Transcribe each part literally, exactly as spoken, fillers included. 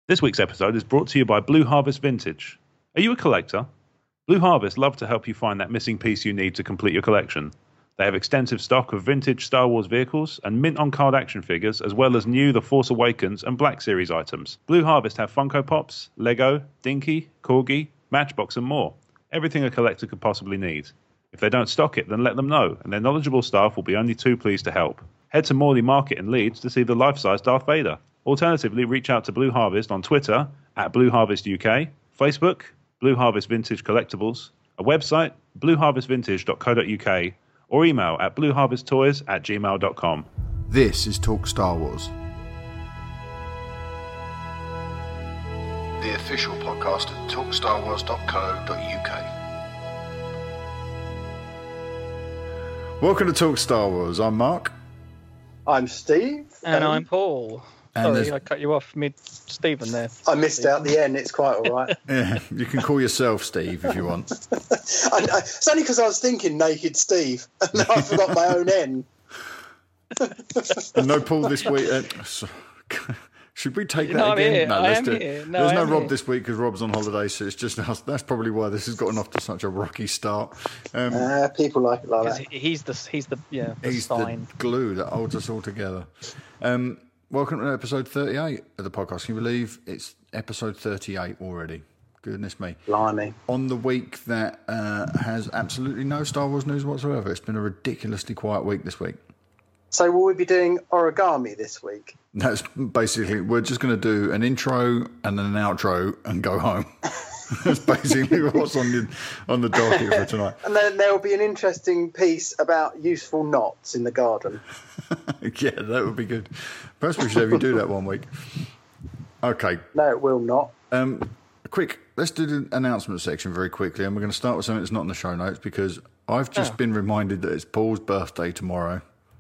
This week's episode is brought to you by Blue Harvest Vintage. Are you a collector? Blue Harvest love to help you find that missing piece you need to complete your collection. They have extensive stock of vintage Star Wars vehicles and mint-on-card action figures, as well as new The Force Awakens and Black Series items. Blue Harvest have Funko Pops, Lego, Dinky, Corgi, Matchbox and more. Everything a collector could possibly need. If they don't stock it, then let them know, and their knowledgeable staff will be only too pleased to help. Head to Morley Market in Leeds to see the life-size Darth Vader. Alternatively, reach out to Blue Harvest on Twitter at Blue Harvest U K, Facebook, Blue Harvest Vintage Collectibles, a website, blue harvest vintage dot co dot uk, or email at blueharvesttoys at gmail dot com. This is Talk Star Wars, the official podcast at talk star wars dot co dot uk. Welcome to Talk Star Wars. I'm Mark. I'm Steve. And um, I'm Paul. And Sorry, there's- I cut you off mid-Stephen there. I missed out the N, it's quite all right. Yeah, you can call yourself Steve if you want. I, I, it's only because I was thinking Naked Steve, and I forgot my own N. And no Paul this week. Uh, so- should we take that No, I'm again? here. No, I let's am do it. here. No, There's I no am Rob here. this week because Rob's on holiday, so it's just us. That's probably why this has gotten off to such a rocky start. Um, Uh, people like it like 'Cause that. he- he's the he's the yeah the He's sign. the glue that holds us all together. Um, welcome to episode thirty-eight of the podcast. Can you believe it's episode thirty-eight already? Goodness me. Blimey. On the week that uh, has absolutely no Star Wars news whatsoever. It's been a ridiculously quiet week this week. So will we be doing origami this week? That's basically, we're just going to do an intro and then an outro and go home. That's basically what's on the, on the docket for tonight. And then there will be an interesting piece about useful knots in the garden. Yeah, that would be good. Perhaps we should have you do that one week. Okay. No, it will not. Um, quick, let's do the announcement section very quickly, and we're going to start with something that's not in the show notes because I've just Oh. been reminded that it's Paul's birthday tomorrow.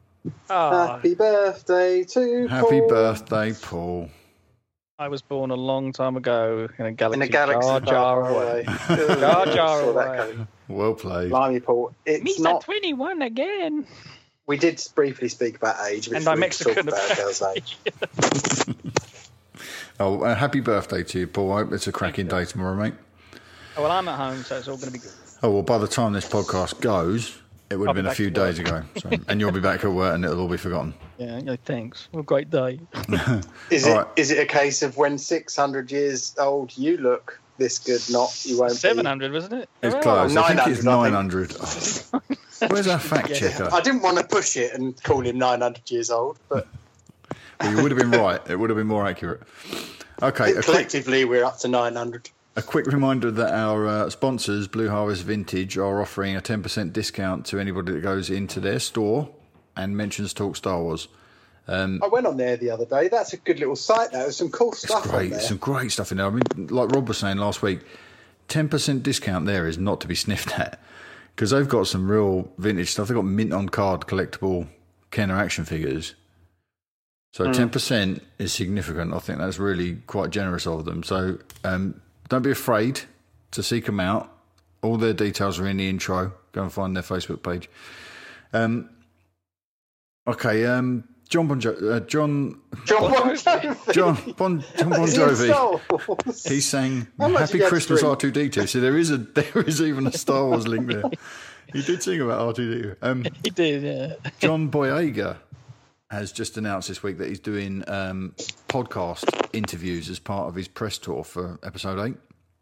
Ah, Happy birthday to Happy Paul. birthday, Paul. I was born a long time ago in a galaxy, In a galaxy jar, jar far away. away. Jar, jar Saw that away. coming. Well played. Blimey, Paul. It's Mister not. twenty-one again. We did briefly speak about age, but And it's I'm really to talk Mexican. about girls' age. Oh, uh, happy birthday to you, Paul. I hope it's a cracking day tomorrow, mate. Oh, well, I'm at home, so it's all going to be good. Oh, well, by the time this podcast goes, it would have I'll be been a back few to work. days ago. So, and you'll be back at work and it'll all be forgotten. Yeah, yeah thanks. Well, great day. Is All it? right. Is it a case of when six hundred years old you look this good, not you won't Seven be? hundred, wasn't it? It's Oh, close. I think it's nine nine hundred. Oh. Where's our fact checker? I didn't want to push it and call him nine hundred years old, but Well, you would have been right. It would have been more accurate. Okay, a quick, collectively we're up to nine hundred. a quick reminder that our uh, sponsors, Blue Harvest Vintage, are offering a ten percent discount to anybody that goes into their store and mentions Talk Star Wars. I went on there the other day. That's a good little site. There was some cool It's stuff on great. there. Some great stuff in there. I mean, like Rob was saying last week, ten percent discount there is not to be sniffed at because they've got some real vintage stuff. They've got mint on card collectible Kenner action figures. So ten percent is significant. I think that's really quite generous of them. So um, don't be afraid to seek them out. All their details are in the intro. Go and find their Facebook page. Um, okay, um, John Bon jo- uh, John John Bon Jovi. John Bon, John bon Is he in Jovi. Star Wars? He sang How much "Happy you get to Christmas drink? R two D two." So there is a there is even a Star Wars link there. He did sing about R two D two. Um, He did, yeah. John Boyega has just announced this week that he's doing um, podcast interviews as part of his press tour for episode eight.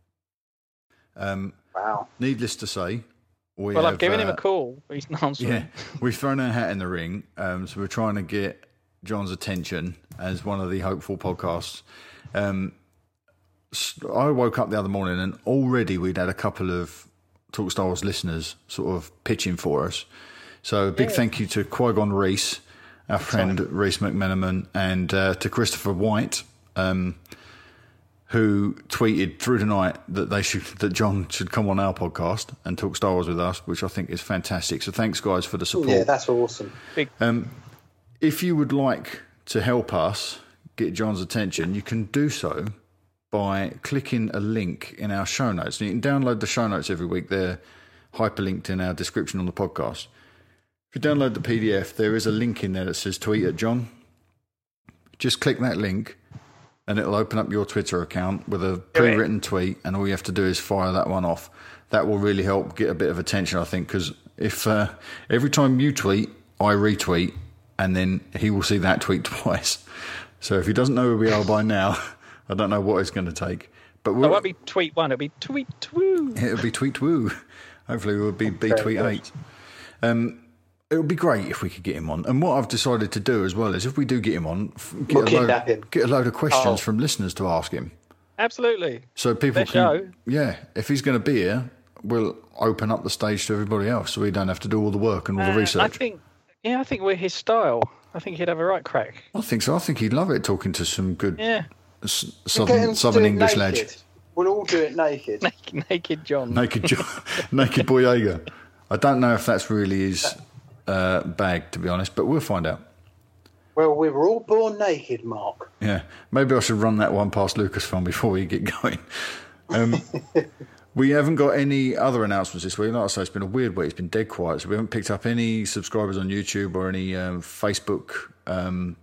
Um, Wow. needless to say, we Well, have, I've given him uh, a call. He's not answering. Yeah, we've thrown our hat in the ring, um, so we're trying to get John's attention as one of the hopeful podcasts. Um, s- I woke up the other morning and already we'd had a couple of Talk Star Wars listeners sort of pitching for us. So a big thank you to Qui-Gon Reese, our friend Reese McMenamin, and uh, to Christopher White, um, who tweeted through the night that they should that John should come on our podcast and talk Star Wars with us, which I think is fantastic. So thanks, guys, for the support. Yeah, that's awesome. If you would like to help us get John's attention, you can do so by clicking a link in our show notes. And you can download the show notes every week. They're hyperlinked in our description on the podcast. If you download the P D F, there is a link in there that says tweet at John. Just click that link and it'll open up your Twitter account with a pre-written tweet, and all you have to do is fire that one off. That will really help get a bit of attention, I think, because if uh, every time you tweet, I retweet, and then he will see that tweet twice. So if he doesn't know who we are by now, I don't know what it's going to take. But we'll, it won't be tweet one, it'll be tweet woo. It'll be tweet woo. Hopefully it will be B tweet eight. Um, it would be great if we could get him on. And what I've decided to do as well is if we do get him on, get, We'll a, load, kidnap him. get a load of questions Oh. from listeners to ask him. Absolutely. So people Their can, show. yeah, if he's going to be here, we'll open up the stage to everybody else, so we don't have to do all the work and all the Uh, research. I think, yeah, I think we're his style. I think he'd have a right crack. I think so. I think he'd love it talking to some good Yeah. s- Get him southern, to southern do it English naked. lad. We'll all do it naked. Naked, naked John. Naked, jo- naked Boyega. I don't know if that's really his uh, bag, to be honest, but we'll find out. Well, we were all born naked, Mark. Yeah, maybe I should run that one past Lucasfilm before we get going. Um, we haven't got any other announcements this week. Like I say, it's been a weird week. It's been dead quiet, so we haven't picked up any subscribers on YouTube or any um, Facebook um,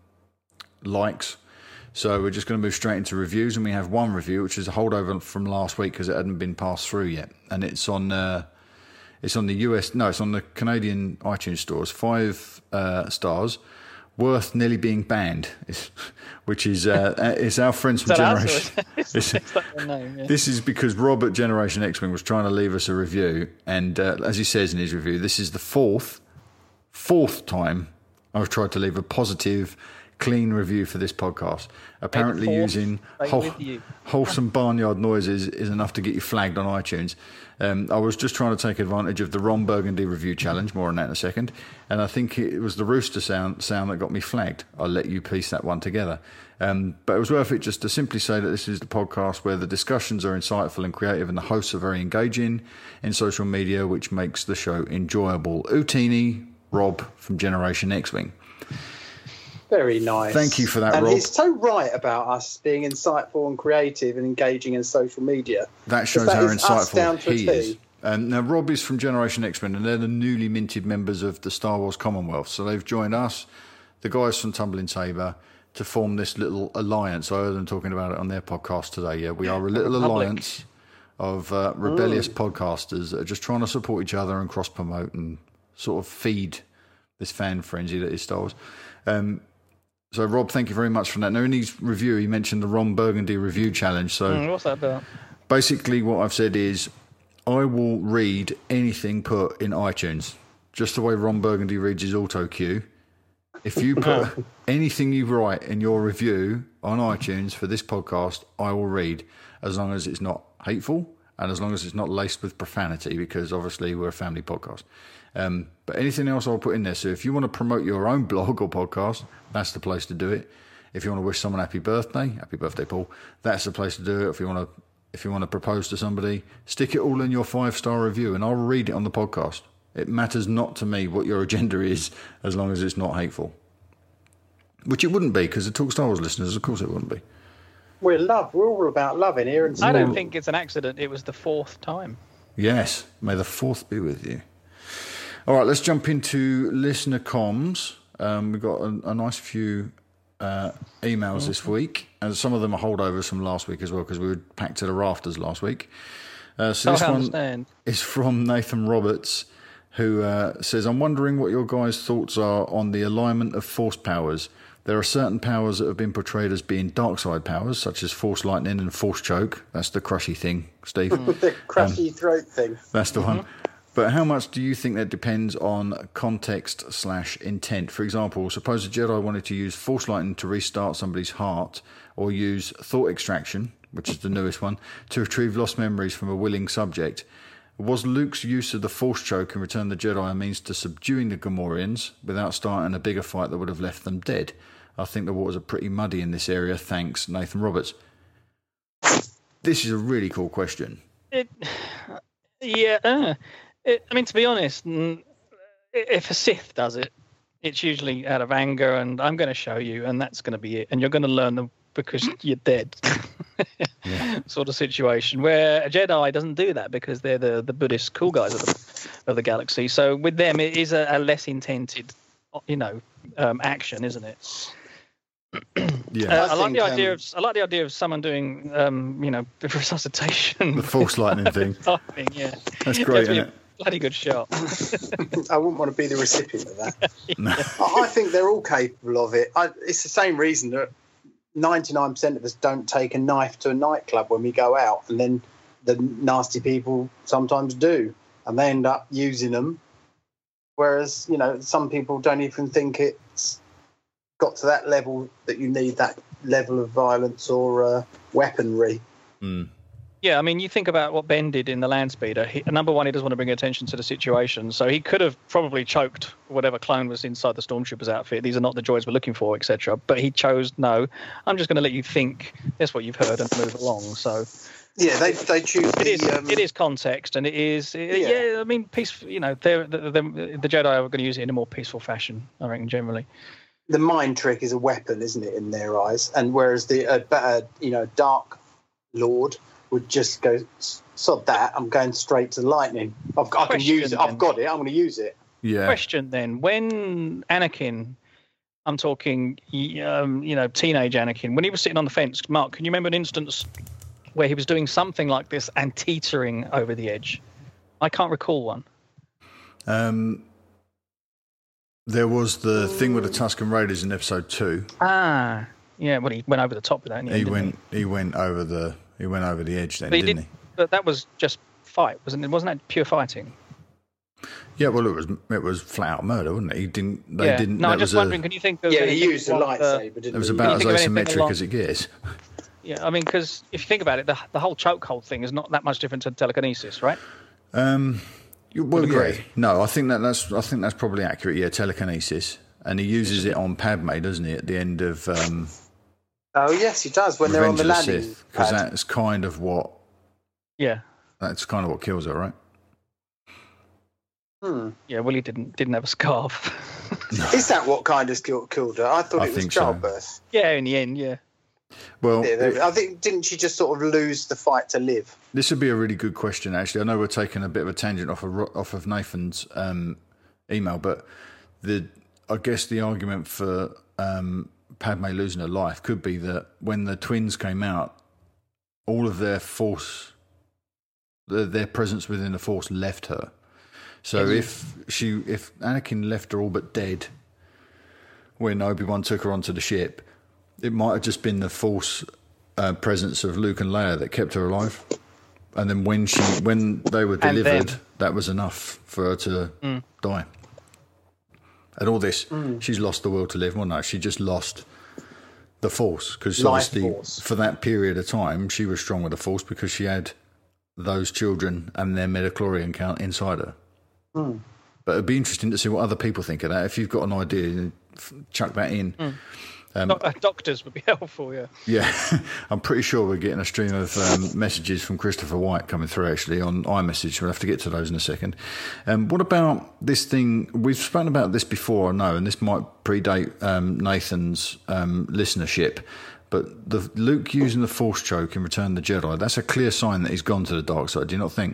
likes. So we're just going to move straight into reviews, and we have one review, which is a holdover from last week because it hadn't been passed through yet, and it's on uh, it's on the U S no, it's on the Canadian iTunes stores. Five uh, stars, worth nearly being banned, which is uh, it's our friends from Is that Generation. ours? It's- Is that their name? Yeah. This is because Rob at Generation X-Wing was trying to leave us a review, and uh, as he says in his review, this is the fourth, fourth time I've tried to leave a positive, clean review for this podcast. Apparently fourth using stay whole, with you. wholesome barnyard noises is enough to get you flagged on iTunes. Um, I was just trying to take advantage of the Ron Burgundy review challenge, more on that in a second, and I think it was the rooster sound, sound that got me flagged. I'll let you piece that one together. Um, but it was worth it just to simply say that this is the podcast where the discussions are insightful and creative and the hosts are very engaging in social media, which makes the show enjoyable. Utini, Rob from Generation X-Wing. Very nice. Thank you for that, and Rob. he's so right about us being insightful and creative and engaging in social media. That shows that how is us down insightful to a he T. is. Um, now, Rob is from Generation X-Men, and they're the newly minted members of the Star Wars Commonwealth. So they've joined us, the guys from Tumbling Saber, to form this little alliance. I heard them talking about it on their podcast today. Yeah, we are a little Republic. alliance of uh, rebellious podcasters that are just trying to support each other and cross-promote and sort of feed this fan frenzy that is Star Wars. Um, so, Rob, thank you very much for that. Now, in his review, he mentioned the Ron Burgundy review challenge. So, Mm, what's that about? basically, what I've said is I will read anything put in iTunes, just the way Ron Burgundy reads his auto cue. If you put anything you write in your review on iTunes for this podcast, I will read, as long as it's not hateful and as long as it's not laced with profanity, because obviously we're a family podcast. Um, but anything else I'll put in there. So if you want to promote your own blog or podcast, that's the place to do it. If you want to wish someone happy birthday, happy birthday, Paul, that's the place to do it. If you want to, if you want to propose to somebody, stick it all in your five-star review and I'll read it on the podcast. It matters not to me what your agenda is, as long as it's not hateful. Which it wouldn't be, because the Talk Star Wars listeners, of course it wouldn't be. We're love. We're all about loving here. And I don't support. think it's an accident. It was the fourth time. Yes, may the fourth be with you. All right, let's jump into listener comms. Um, we've got a, a nice few uh, emails this week, and some of them are holdovers from last week as well, because we were packed to the rafters last week. Uh, so Oh, this I one understand. is from Nathan Roberts, who uh, says, I'm wondering what your guys' thoughts are on the alignment of force powers. There are certain powers that have been portrayed as being dark side powers, such as force lightning and force choke. That's the crushy thing, Steve. the crushy throat thing. That's the one. But how much do you think that depends on context slash intent? For example, suppose a Jedi wanted to use force lightning to restart somebody's heart, or use thought extraction, which is the newest one, to retrieve lost memories from a willing subject. Was Luke's use of the Force Choke in Return of the Jedi a means to subduing the Gamorreans without starting a bigger fight that would have left them dead? I think the waters are pretty muddy in this area. Thanks, Nathan Roberts. This is a really cool question. It, yeah. Uh, it, I mean, to be honest, mm, if a Sith does it, it's usually out of anger, and I'm going to show you, and that's going to be it, and you're going to learn them because you're dead. Yeah. Sort of situation where a Jedi doesn't do that because they're the, the Buddhist cool guys of the, of the galaxy. So with them, it is a, a less intended, you know, um, action, isn't it? Yeah, Uh, I, I like the think, idea um, of I like the idea of someone doing, um, you know, resuscitation. the false lightning thing. Timing, yeah, That's It great, has to be isn't a it? bloody good shot. I wouldn't want to be the recipient of that. No. I I think they're all capable of it. I, it's the same reason that ninety-nine percent of us don't take a knife to a nightclub when we go out, and then the nasty people sometimes do, and they end up using them. Whereas, you know, some people don't even think it's got to that level that you need that level of violence or uh, weaponry. Mm. Yeah, I mean, you think about what Ben did in the Landspeeder. He, number one, he doesn't want to bring attention to the situation, so he could have probably choked whatever clone was inside the Stormtrooper's outfit. These are not the droids we're looking for, et cetera. But he chose, no, I'm just going to let you think that's what you've heard and move along. So Yeah, they they choose it the, is um, it is context, and it is yeah. Yeah. I mean, peaceful. You know, they're, the, the, the Jedi are going to use it in a more peaceful fashion, I reckon, generally. the mind trick is a weapon, isn't it, in their eyes? And whereas the uh, better, you know, Dark Lord would just go, sod that, I'm going straight to the lightning. I've, I can Question use it. then. I've got it. I'm going to use it. Yeah. Question then: when Anakin, I'm talking, um, you know, teenage Anakin, when he was sitting on the fence, Mark, can you remember an instance where he was doing something like this and teetering over the edge? I can't recall one. Um, there was the thing with the Tusken Raiders in episode two. Ah, yeah. Well, he went over the top with that. In the He end, didn't went. He went over the. He went over the edge then, But he didn't did- he? But that was just fight, wasn't it? Wasn't that pure fighting? Yeah. Well, it was. It was flat out murder, wasn't it? He didn't. They yeah. didn't. No, that I'm just was wondering. A, Can you think of? Yeah, he anything used a along the- lightsaber, didn't it was he? about as Can you think of anything asymmetric along- as it gets. Yeah, I mean, because if you think about it, the the whole chokehold thing is not that much different to telekinesis, right? Um, you- well, Would yeah. agree. No, I think that that's. I think that's probably accurate. Yeah, telekinesis, and he uses it on Padme, doesn't he? At the end of um, Oh, yes, he does, when they're on Revenge the of the landing Sith, because pad. that's kind of what. Yeah. That's kind of what kills her, right? Hmm. Yeah, Willie didn't didn't have a scarf. Is that what kind of killed, killed her? I thought I it was think so. childbirth. yeah, in the end, yeah. Well, Yeah, it- I think, didn't she just sort of lose the fight to live? this would be a really good question, actually. I know we're taking a bit of a tangent off of Ro- off of Nathan's um, email, but the I guess the argument for um, Padme losing her life could be that when the twins came out, all of their force, their, their presence within the force, left her. So if she, if Anakin left her all but dead when Obi-Wan took her onto the ship, it might have just been the force uh, presence of Luke and Leia that kept her alive. And then when she, when they were And delivered, then- that was enough for her to Mm. die. And all this, she's lost the will to live. Well, no, she just lost the force because Life obviously force. for that period of time, she was strong with the force because she had those children and their midichlorian count inside her. Hmm. But it'd be interesting to see what other people think of that. If you've got an idea, f- chuck that in. Um, Doc- uh, doctors would be helpful, yeah. Yeah, I'm pretty sure we're getting a stream of um, messages from Christopher White coming through actually on iMessage. We'll have to get to those in a second. Um, what about this thing? We've spoken about this before, I know, and this might predate um, Nathan's um, listenership. But the Luke using the Force choke in Return of the Jedi, that's a clear sign that he's gone to the dark side. Do you not think?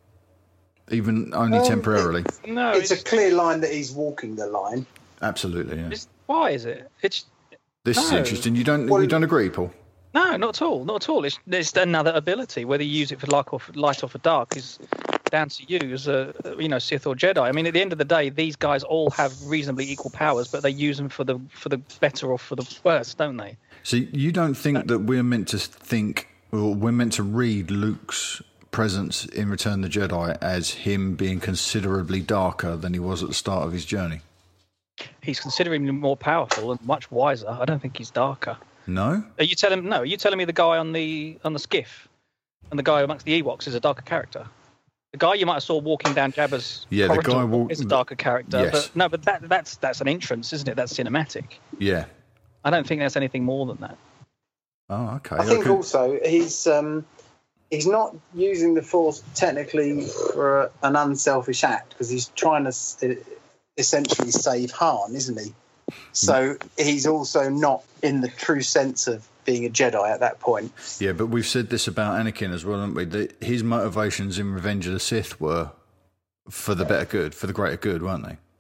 Even only Um, temporarily. No, It's it's, a clear line that he's walking the line. Absolutely, yeah. it's- why is it? It's This is no. interesting. You don't Well- you don't agree, Paul? no, not at all, not at all. It's it's another ability. Whether you use it for light or for, light or for dark is down to you as a you know Sith or Jedi. I mean, at the end of the day, these guys all have reasonably equal powers, but they use them for the for the better or for the worse, don't they? So you don't think that we're meant to think, or we're meant to read Luke's presence in Return of the Jedi as him being considerably darker than he was at the start of his journey? He's considerably more powerful and much wiser. I don't think he's darker. No? Are you telling no? Are you telling me the guy on the on the skiff and the guy amongst the Ewoks is a darker character? The guy you might have saw walking down Jabba's Yeah, the corridor guy walk- is a darker character. Yes. But no, but that that's that's an entrance, isn't it? That's cinematic. Yeah. I don't think that's anything more than that. Oh, okay. I think okay. also he's um, he's not using the Force technically for a, an unselfish act because he's trying to s- essentially save Han, isn't he? So he's also not in the true sense of being a Jedi at that point. Yeah, but we've said this about Anakin as well, haven't we? That his motivations in Revenge of the Sith were for the better good, for the greater good, weren't they?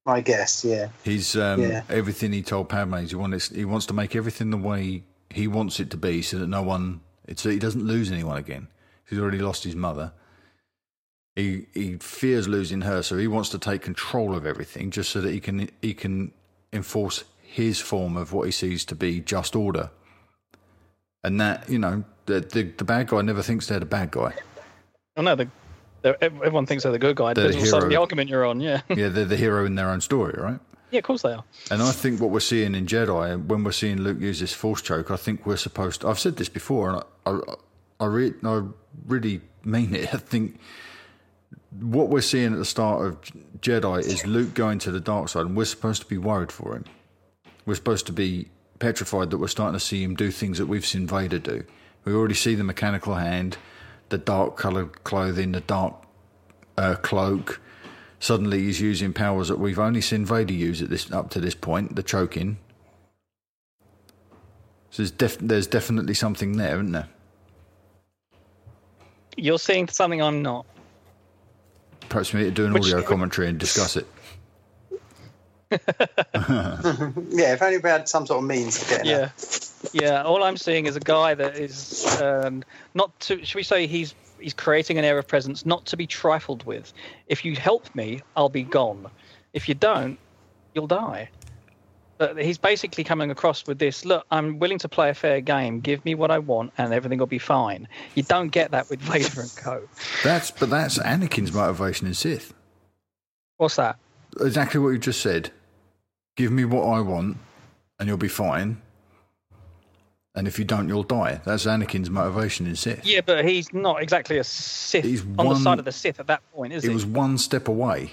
I guess, yeah. He's um, Yeah. everything he told Padme is he wants he wants to make everything the way he wants it to be, so that no one, it's so he doesn't lose anyone again. He's already lost his mother. He he fears losing her, so he wants to take control of everything, just so that he can he can enforce his form of what he sees to be just order. And that, you know, the the, the bad guy never thinks they're the bad guy. Oh no, the, the, everyone thinks they're the good guy. They're Depends the what side of hero. the argument you're on. Yeah. Yeah, they're the hero in their own story, right? Yeah, of course they are. And I think what we're seeing in Jedi, when we're seeing Luke use this Force choke, I think we're supposed to... I've said this before, and I, I, I, re, I really mean it. I think what we're seeing at the start of Jedi is Luke going to the dark side, and we're supposed to be worried for him. We're supposed to be petrified that we're starting to see him do things that we've seen Vader do. We already see the mechanical hand, the dark-coloured clothing, the dark uh, cloak... Suddenly he's using powers that we've only seen Vader use at this up to this point, the choking. So there's, def- there's definitely something there, isn't there? You're seeing something I'm not. Perhaps we need to do an Which- audio commentary and discuss it. Yeah, if only we had some sort of means of getting Yeah. it. Yeah, all I'm seeing is a guy that is um, not to, should we say he's he's creating an air of presence not to be trifled with. If you help me, I'll be gone. If you don't, you'll die. But he's basically coming across with this, look, I'm willing to play a fair game. Give me what I want and everything will be fine. You don't get that with Vader and co. That's but that's Anakin's motivation in Sith. What's that? Exactly what you just said. Give me what I want, and you'll be fine. And if you don't, you'll die. That's Anakin's motivation in Sith. Yeah, but he's not exactly a Sith He's on one- the side of the Sith at that point, is He he? was one step away.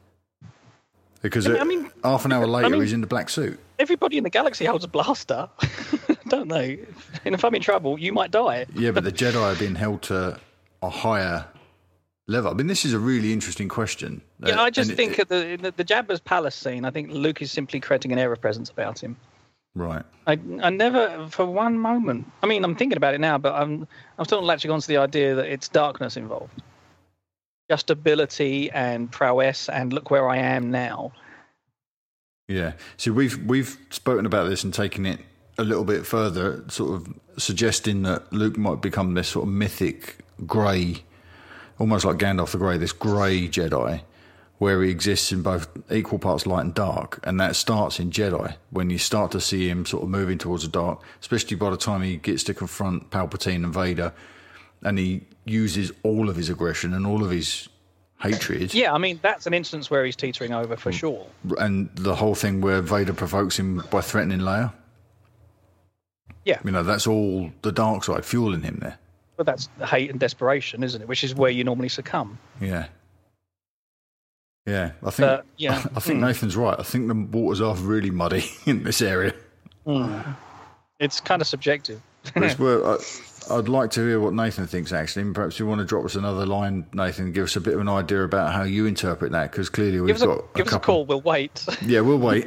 Because I uh, mean- half an hour later, I mean- he's in the black suit. Everybody in the galaxy holds a blaster, don't they? And if I'm in trouble, you might die. Yeah, but the Jedi are being held to a higher level. I mean, this is a really interesting question. Yeah, Uh, I just and think it- at the, in the the Jabba's palace scene, I think Luke is simply creating an air of presence about him. Right. I, I never, for one moment. I mean, I'm thinking about it now, but I'm I'm still latching on to the idea that it's darkness involved, just ability and prowess, and look where I am now. Yeah. So we've we've spoken about this and taken it a little bit further, sort of suggesting that Luke might become this sort of mythic grey, almost like Gandalf the Grey, this grey Jedi, where he exists in both equal parts light and dark, and that starts in Jedi, when you start to see him sort of moving towards the dark, especially by the time he gets to confront Palpatine and Vader, and he uses all of his aggression and all of his hatred. Yeah, I mean, that's an instance where he's teetering over for sure. And the whole thing where Vader provokes him by threatening Leia. Yeah, You know, that's all the dark side fueling him there. but that's hate and desperation, isn't it? Which is where you normally succumb. Yeah. Yeah, I think Uh, yeah. I think Nathan's right. I think the waters are really muddy in this area. It's kind of subjective. But it's where I, I'd like to hear what Nathan thinks, actually. And perhaps you want to drop us another line, Nathan, and give us a bit of an idea about how you interpret that, because clearly we've Give us a, got give us a couple. call. We'll wait. Yeah, we'll wait.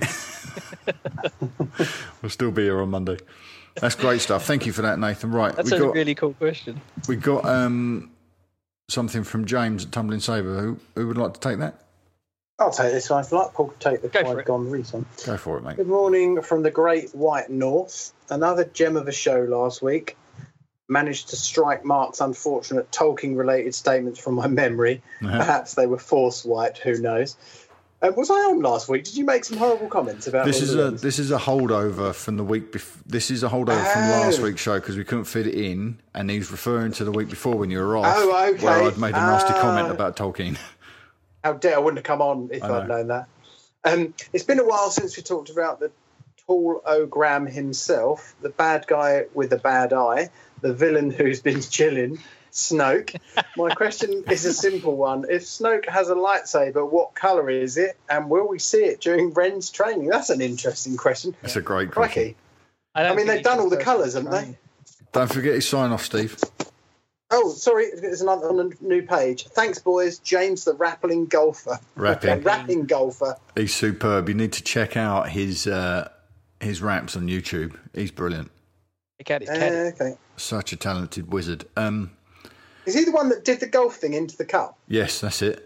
We'll still be here on Monday. That's great stuff. Thank you for that, Nathan. Right, That's we a got really cool question. we got um, something from James at Tumbling Sabre. Who who would like to take that? I'll take this one. If you like, Paul could take the Go for it. Qui-Gon Reese one. Go for it, mate. Good morning from the Great White North. Another gem of a show last week. Managed to strike Mark's unfortunate Tolkien-related statements from my memory. Perhaps they were force wiped. Who knows? Uh, was I on last week? Did you make some horrible comments about This Lord is of the a Rings? this is a holdover from the week before. This is a holdover from Oh. last week's show because we couldn't fit it in, and he's referring to the week before when you were off, Oh, okay. where I'd made a nasty Ah. comment about Tolkien. How dare I wouldn't have come on if I I'd know. known that. Um, it's been a while since we talked about the tall Ogram himself, the bad guy with the bad eye, the villain who's been chilling, Snoke. My question is a simple one. If Snoke has a lightsaber, what colour is it? And will we see it during Ren's training? That's an interesting question. That's a great question. Crikey. don't I mean, think they've he done can all the first colours, haven't train. they? Don't forget his sign off, Steve. Oh, sorry, there's another on a new page. Thanks, boys. James the Rappling Golfer. Rapping. Okay, rapping Golfer. He's superb. You need to check out his uh, his raps on YouTube. He's brilliant. Look at his Uh, caddy. okay. Such a talented wizard. Um, Is he the one that did the golf thing into the cup? yes, that's it.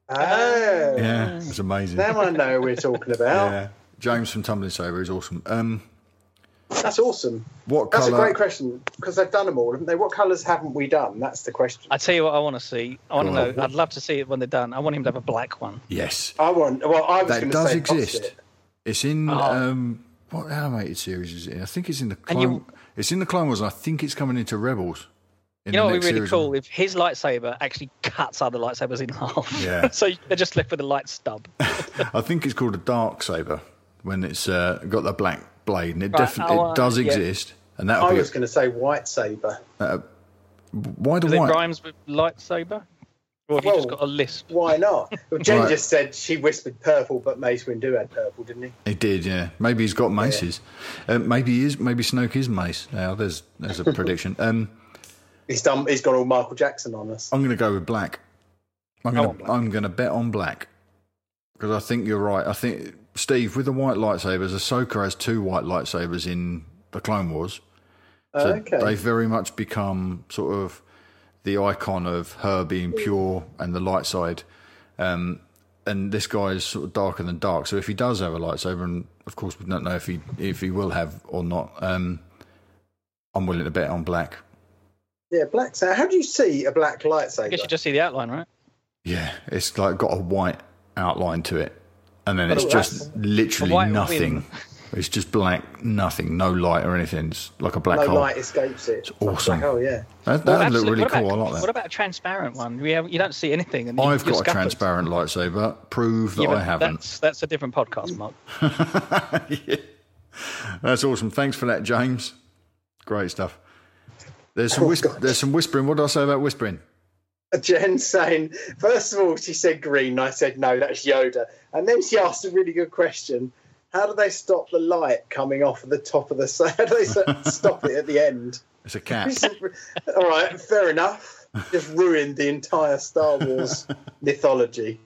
Oh. Yeah, it's amazing. Now I know who we're talking about. Yeah, James from Tumbling Saber is awesome. Um, That's awesome. what That's colour? a great question because they've done them all, haven't they? What colours haven't we done? That's the question. I tell you what, I want to see. I want to Go on. know. I'd love to see it when they're done. I want him to have a black one. Yes, I want. Well, I was that going to does say exist. opposite. It's in Oh. um, what animated series is it in? I think it's in the And Clone. you- It's in the Clone Wars. And I think it's coming into Rebels. In You know the what would next be really series. cool if his lightsaber actually cuts other lightsabers in half. Yeah. So they're just left with a light stub. I think it's called a dark saber when it's uh, got the black blade, and it Right, definitely oh, uh, it does yeah. exist. And that'll I be was going to say white saber. uh, why do Does it white? rhymes with lightsaber? Or have you Well, just got a lisp? Why not? Well, Jen Right. just said she whispered purple, but Mace Windu had purple, didn't he? He did, yeah. Maybe he's got maces. Uh, maybe he is. Maybe Snoke is mace. Now there's there's a prediction. Um, He's done. He's got all Michael Jackson on us. I'm going to go with black. I'm I going want to black. I'm going to bet on black because I think you're right. I think Steve with the white lightsabers. Ahsoka has two white lightsabers in the Clone Wars. So Okay. they've very much become sort of the icon of her being pure and the light side. Um, and this guy is sort of darker than dark. So if he does have a lightsaber, and of course we don't know if he if he will have or not, um, I'm willing to bet on black. Yeah, black. So how do you see a black lightsaber? I guess you just see the outline, right? Yeah, it's like got a white outline to it, and then But it's that's- just literally A white nothing. rim. It's just black, nothing, no light or anything. It's like a black no hole. light escapes it. It's awesome. Black hole, yeah. That, Well, that would look absolutely. really What cool. about, I like that. What about a transparent one? We have, you don't see anything. And you, I've you're got a scuppered. transparent lightsaber. Prove that Yeah, but I haven't. That's, that's a different podcast, Mark. Yeah. That's awesome. Thanks for that, James. Great stuff. There's some Oh, whisper, God. there's some whispering. What did I say about whispering? Jen saying, first of all, she said green, and I said no, that's Yoda. And then she asked a really good question. How do they stop the light coming off at the top of the... How do they s- stop it at the end? It's a cat. All right, fair enough. Just ruined the entire Star Wars mythology.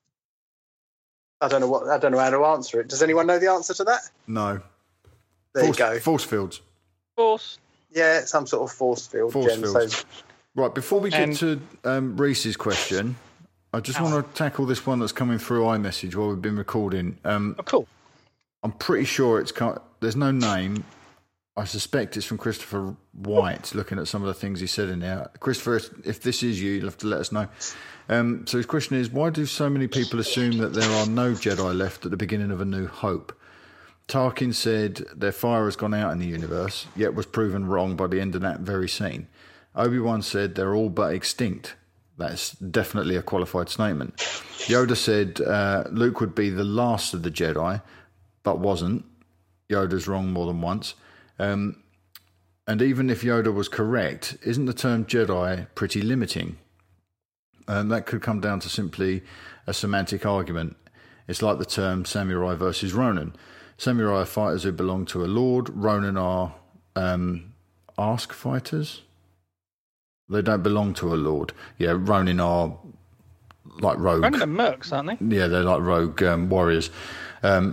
I don't know what. I don't know how to answer it. Does anyone know the answer to that? No. There Force, you go. force fields. Force. Yeah, some sort of force field. Force Jen fields. says. Right, before we get And- to um, Reese's question, I just want to tackle this one that's coming through iMessage while we've been recording. Um, Oh, cool. I'm pretty sure it's co- there's no name. I suspect it's from Christopher White, looking at some of the things he said in there. Christopher, if- if this is you, you'll have to let us know. Um, so his question is, why do so many people assume that there are no Jedi left at the beginning of A New Hope? Tarkin said their fire has gone out in the universe, yet was proven wrong by the end of that very scene. Obi-Wan said they're all but extinct. That's definitely a qualified statement. Yoda said uh, Luke would be the last of the Jedi, but wasn't. Yoda's wrong more than once. Um, and even if Yoda was correct, isn't the term Jedi pretty limiting? And that could come down to simply a semantic argument. It's like the term samurai versus Ronin. Samurai are fighters who belong to a lord. Ronin are um, ask fighters. They don't belong to a lord. Yeah, Ronin are like rogue. Ronin and Mercs, aren't they? Yeah, they're like rogue um, warriors. Um,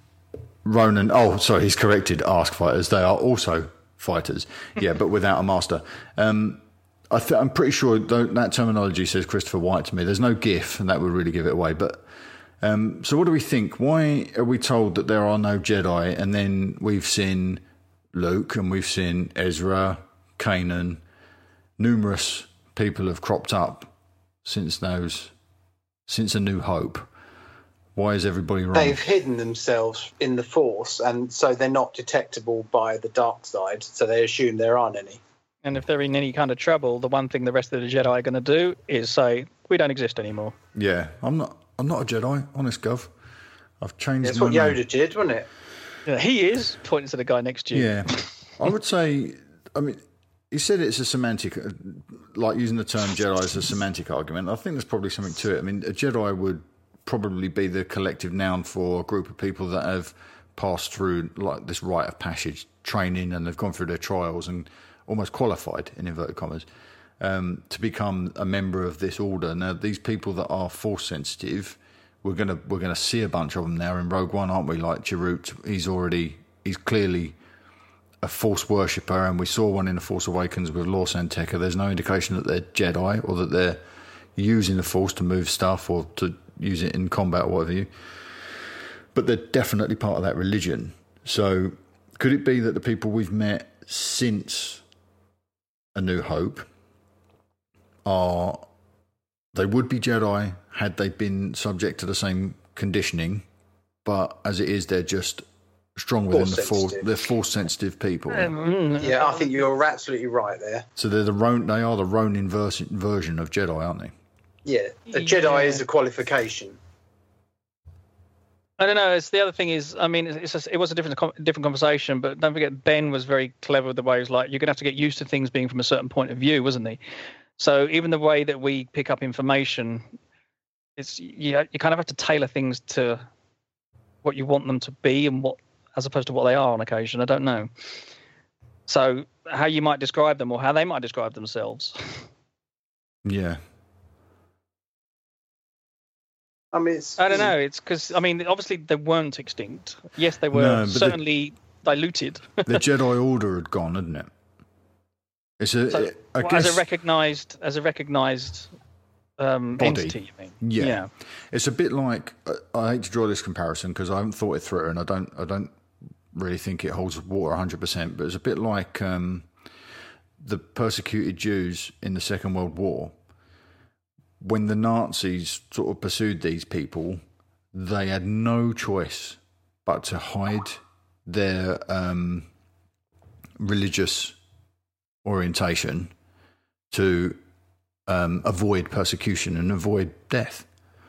Ronin, oh, sorry, he's corrected. Ask fighters. They are also fighters. Yeah, but without a master. Um, I th- I'm pretty sure th- that terminology says Christopher White to me. There's no GIF, and that would really give it away. But um, so, what do we think? Why are we told that there are no Jedi, and then we've seen Luke, and we've seen Ezra, Kanan, numerous people have cropped up since those, since A New Hope. Why is everybody wrong? They've hidden themselves in the Force, and so they're not detectable by the dark side. So they assume there aren't any. And if they're in any kind of trouble, the one thing the rest of the Jedi are going to do is say, we don't exist anymore. Yeah, I'm not. I'm not a Jedi, honest Gov. I've changed. That's my what name. Yoda did, wasn't it? Yeah, he is, pointing to the guy next to you. Yeah, I would say. I mean, he said it's a semantic, uh, like using the term Jedi as a semantic argument. I think there's probably something to it. I mean, a Jedi would probably be the collective noun for a group of people that have passed through like this rite of passage training, and they've gone through their trials and almost qualified, in inverted commas, um, to become a member of this order. Now, these people that are force sensitive, we're gonna we're gonna see a bunch of them now in Rogue One, aren't we? Like Chirrut, he's already he's clearly a Force worshipper, and we saw one in The Force Awakens with Lor San Tekka. There's no indication that they're Jedi or that they're using the Force to move stuff or to use it in combat or whatever you. But they're definitely part of that religion. So could it be that the people we've met since A New Hope are, they would be Jedi had they been subject to the same conditioning, but as it is, they're just strong within the force. They're force sensitive people. Um, yeah, I think you're absolutely right there. So they're the Ron, they are the Ronin vers- version of Jedi, aren't they? Yeah, a Jedi yeah. is a qualification. I don't know. It's the other thing is, I mean, it's just, it was a different different conversation, but don't forget Ben was very clever with the way he was like, you're going to have to get used to things being from a certain point of view, wasn't he? So even the way that we pick up information, it's you, you kind of have to tailor things to what you want them to be and what, as opposed to what they are on occasion. I don't know. So how you might describe them or how they might describe themselves. Yeah. I mean, it's, I don't know. It's because, I mean, obviously they weren't extinct. Yes, they were no, certainly the, diluted. The Jedi Order had gone, hadn't it? It's a, so, I well, guess, as a recognised, as a recognised um, entity, you mean? Yeah. yeah. It's a bit like, I hate to draw this comparison because I haven't thought it through and I don't, I don't really think it holds water one hundred percent, but it's a bit like um, the persecuted Jews in the Second World War. When the Nazis sort of pursued these people, they had no choice but to hide their um, religious orientation to um, avoid persecution and avoid death.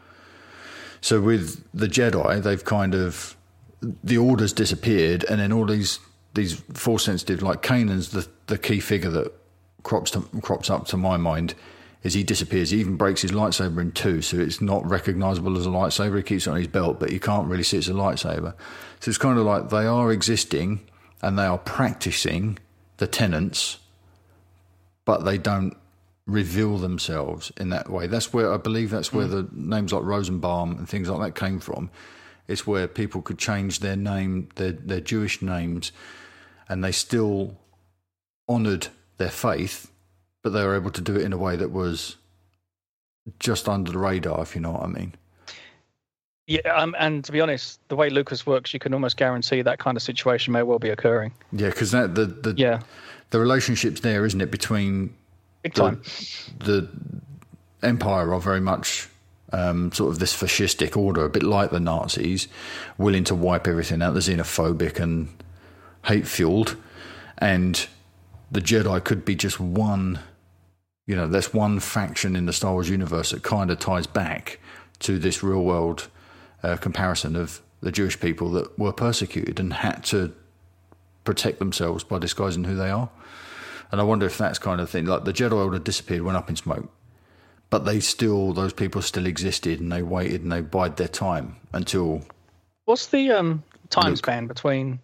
So with the Jedi, they've kind of, the Order's disappeared, and then all these these force sensitive, like Kanan's the, the key figure that crops to, crops up to my mind. Is he disappears. He even breaks his lightsaber in two, so it's not recognisable as a lightsaber. He keeps it on his belt, but you can't really see it's a lightsaber. So it's kind of like they are existing and they are practising the tenets, but they don't reveal themselves in that way. That's where I believe that's where mm. the names like Rosenbaum and things like that came from. It's where people could change their name, their their Jewish names, and they still honoured their faith, but they were able to do it in a way that was just under the radar, if you know what I mean. Yeah, um, and to be honest, the way Lucas works, you can almost guarantee that kind of situation may well be occurring. Yeah, because that the the yeah. the relationship's there, isn't it, between big time the, the Empire are very much um, sort of this fascistic order, a bit like the Nazis, willing to wipe everything out. They're xenophobic and hate-fueled, and the Jedi could be just one. You know, there's one faction in the Star Wars universe that kind of ties back to this real-world uh, comparison of the Jewish people that were persecuted and had to protect themselves by disguising who they are. And I wonder if that's kind of thing. Like the Jedi Order disappeared, went up in smoke, but they still, those people still existed, and they waited and they bided their time until. What's the um, time Luke. span between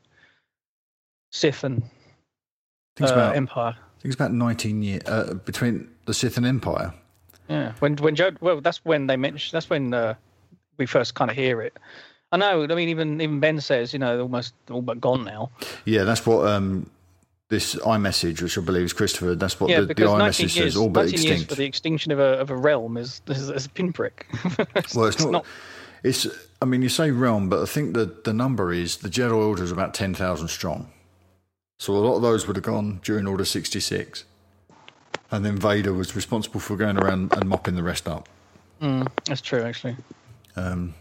Sith and uh, about, Empire? I think it's about nineteen years uh, between the Sith and Empire. Yeah, when when Joe, well, that's when they mention. That's when uh, we first kind of hear it. I know. I mean, even even Ben says, you know, they're almost all but gone now. Yeah, that's what um, this iMessage, which I believe is Christopher. That's what yeah, the, the iMessage years, says. All but extinct. Years for the extinction of a of a realm is is, is a pinprick. it's, well, it's, it's not, not. It's. I mean, you say realm, but I think that the number is the Jedi Order is about ten thousand strong. So a lot of those would have gone during Order sixty-six. And then Vader was responsible for going around and mopping the rest up. Mm, that's true, actually. Um,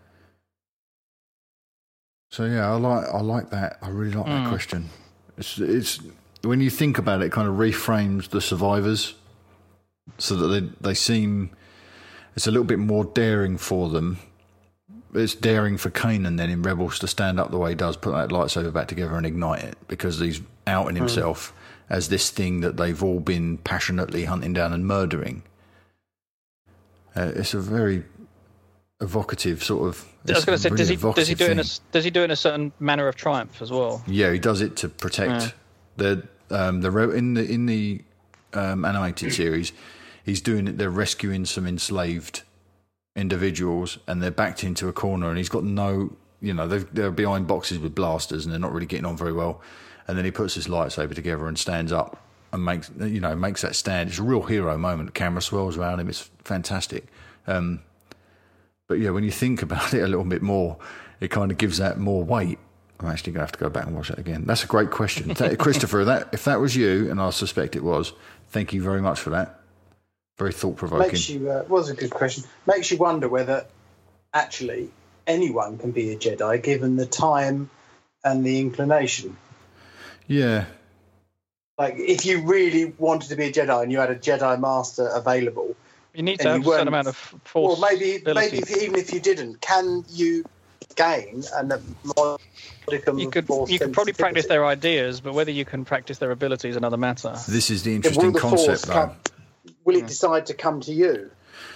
so yeah, I like I like that. I really like mm. that question. It's it's when you think about it, it kind of reframes the survivors, so that they they seem it's a little bit more daring for them. It's daring for Kanan then in Rebels to stand up the way he does, put that lightsaber back together and ignite it, because he's outing himself. Mm. as this thing that they've all been passionately hunting down and murdering. Uh, it's a very evocative sort of. I was going to say, does he does he do it in a thing. does he do it in a certain manner of triumph as well? Yeah, he does it to protect Yeah. the um, the re- in the in the um, animated series. He's doing it. They're rescuing some enslaved individuals, and they're backed into a corner, and he's got no, you know, they've, they're behind boxes with blasters, and they're not really getting on very well. And then he puts his lightsaber together and stands up and makes you know makes that stand. It's a real hero moment. The camera swirls around him. It's fantastic. Um, but yeah, when you think about it a little bit more, it kind of gives that more weight. I'm actually going to have to go back and watch that again. That's a great question, Christopher. That if that was you, and I suspect it was, thank you very much for that. Very thought provoking. Makes you uh, was a good question. Makes you wonder whether actually anyone can be a Jedi given the time and the inclination. Yeah. Like, if you really wanted to be a Jedi and you had a Jedi Master available, you need to have a certain amount of force. Well, maybe, maybe if, even if you didn't, can you gain a modicum you of could, force? You could probably practice their ideas, but whether you can practice their abilities is another matter. This is the interesting the concept, though. Come, will it decide to come to you?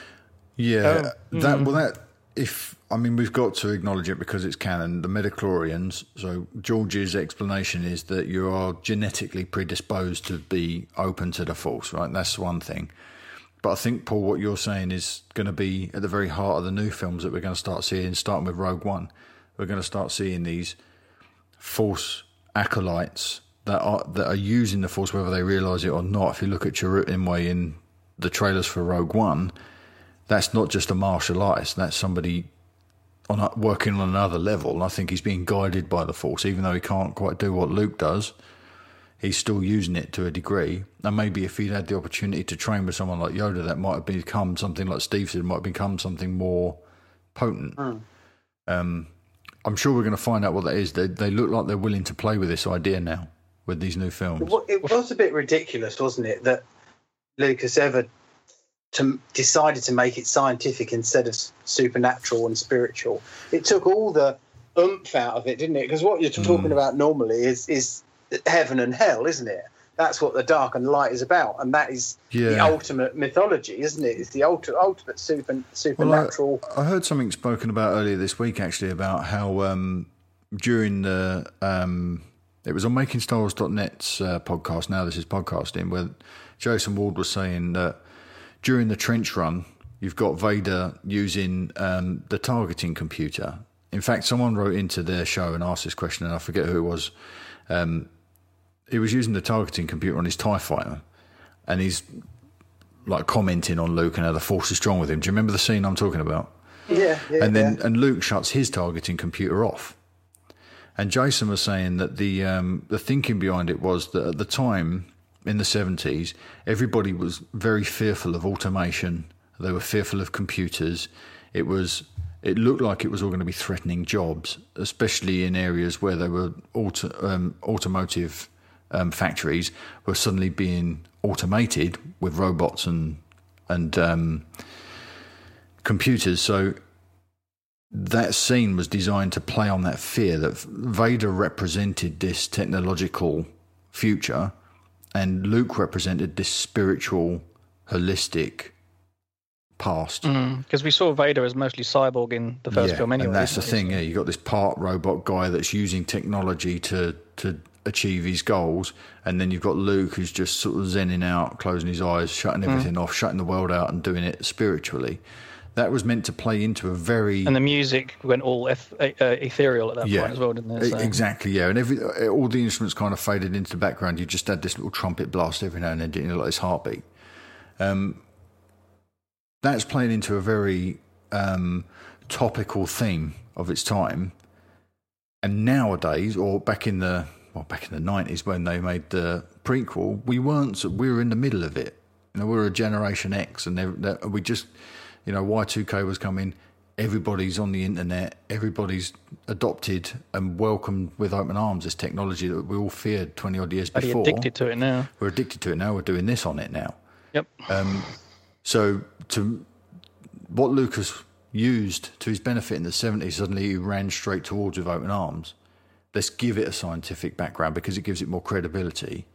Yeah, oh. that mm. well, that if I mean we've got to acknowledge it because it's canon. The midichlorians. So George's explanation is that you are genetically predisposed to be open to the Force, right? That's one thing. But I think, Paul, what you're saying is going to be at the very heart of the new films that we're going to start seeing, starting with Rogue One. We're going to start seeing these Force acolytes that are that are using the Force, whether they realise it or not. If you look at Chirrut Imwe in the trailers for Rogue One, that's not just a martial artist. That's somebody on a, working on another level. And I think he's being guided by the Force, even though he can't quite do what Luke does. He's still using it to a degree. And maybe if he'd had the opportunity to train with someone like Yoda, that might have become something like Steve said, might have become something more potent. Mm. Um, I'm sure we're going to find out what that is. They, they look like they're willing to play with this idea now, with these new films. It was a bit ridiculous, wasn't it, that Lucas ever to, decided to make it scientific instead of supernatural and spiritual. It took all the oomph out of it, didn't it? Because what you're talking mm. about normally is is heaven and hell, isn't it? That's what the dark and the light is about, and that is yeah. the ultimate mythology, isn't it? It's the ultimate, ultimate super, supernatural. Well, I, I heard something spoken about earlier this week, actually, about how um, during the um, it was on Making Star Wars dot net's uh, podcast. Now this is podcasting, where Jason Ward was saying that during the trench run, you've got Vader using um, the targeting computer. In fact, someone wrote into their show and asked this question, and I forget who it was. Um, he was using the targeting computer on his TIE fighter, and he's like commenting on Luke and how the Force is strong with him. Do you remember the scene I'm talking about? Yeah. yeah and then yeah. and Luke shuts his targeting computer off. And Jason was saying that the um, the thinking behind it was that at the time in the seventies, everybody was very fearful of automation. They were fearful of computers. It was. It looked like it was all going to be threatening jobs, especially in areas where there were auto, um, automotive um, factories were suddenly being automated with robots and and um, computers. So that scene was designed to play on that fear that Vader represented this technological future, and Luke represented this spiritual, holistic past. Because mm, we saw Vader as mostly cyborg in the first yeah, film anyway. And that's the it? thing, yeah. You got this part robot guy that's using technology to to achieve his goals, and then you've got Luke who's just sort of zenning out, closing his eyes, shutting everything mm. off, shutting the world out, and doing it spiritually. That was meant to play into a very... And the music went all eth- uh, ethereal at that yeah, point as well, didn't it? So. Exactly, yeah. And every all the instruments kind of faded into the background. You just had this little trumpet blast every now and then, didn't you, like this heartbeat. Um, that's playing into a very um, topical theme of its time. And nowadays, or back in the well, back in the nineties when they made the prequel, we weren't. We were in the middle of it. You know, we were a Generation X, and they, they, we just... You know, Y two K was coming, everybody's on the internet, everybody's adopted and welcomed with open arms this technology that we all feared twenty-odd years Are before. We're addicted to it now. We're addicted to it now, we're doing this on it now. Yep. Um, so to what Lucas used to his benefit in the seventies, suddenly he ran straight towards with open arms. Let's give it a scientific background because it gives it more credibility.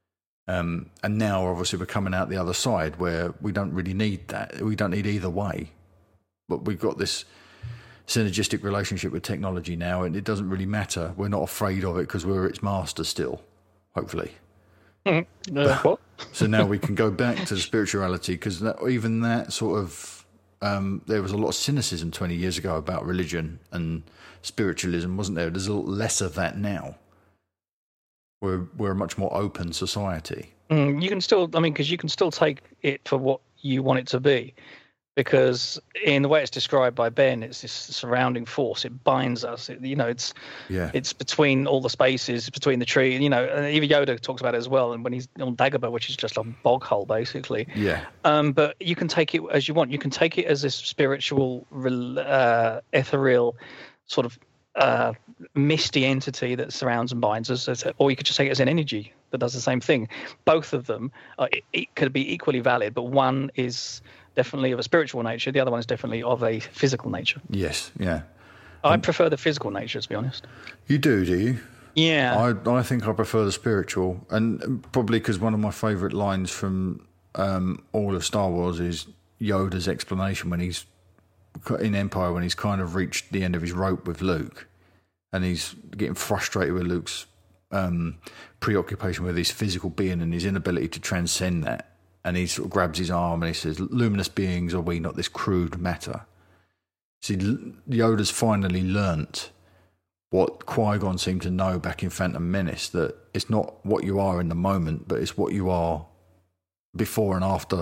Um, and now, obviously, we're coming out the other side where we don't really need that. We don't need either way. But we've got this synergistic relationship with technology now, and it doesn't really matter. We're not afraid of it because we're its master still, hopefully. Mm-hmm. Uh, what? So now we can go back to the spirituality, because even that sort of... Um, there was a lot of cynicism twenty years ago about religion and spiritualism, wasn't there? There's a lot less of that now. We're we're a much more open society. Mm, you can still, I mean, because you can still take it for what you want it to be. Because in the way it's described by Ben, it's this surrounding force. It binds us. It, you know, it's Yeah. it's between all the spaces, between the tree. You know, and even Yoda talks about it as well. And when he's on Dagobah, which is just a bog hole, basically. Yeah. Um, but you can take it as you want. You can take it as this spiritual, uh, ethereal, sort of uh, misty entity that surrounds and binds us, or you could just take it as an energy that does the same thing. Both of them are, it, it could be equally valid, but one is definitely of a spiritual nature. The other one is definitely of a physical nature. Yes. Yeah. I um, prefer the physical nature, to be honest. You do, do you? Yeah. I I think I prefer the spiritual, and probably because one of my favourite lines from um, all of Star Wars is Yoda's explanation when he's in Empire, when he's kind of reached the end of his rope with Luke, and he's getting frustrated with Luke's um, preoccupation with his physical being and his inability to transcend that. And he sort of grabs his arm and he says, "Luminous beings, are we not this crude matter?" See, Yoda's finally learnt what Qui-Gon seemed to know back in Phantom Menace, that it's not what you are in the moment, but it's what you are before and after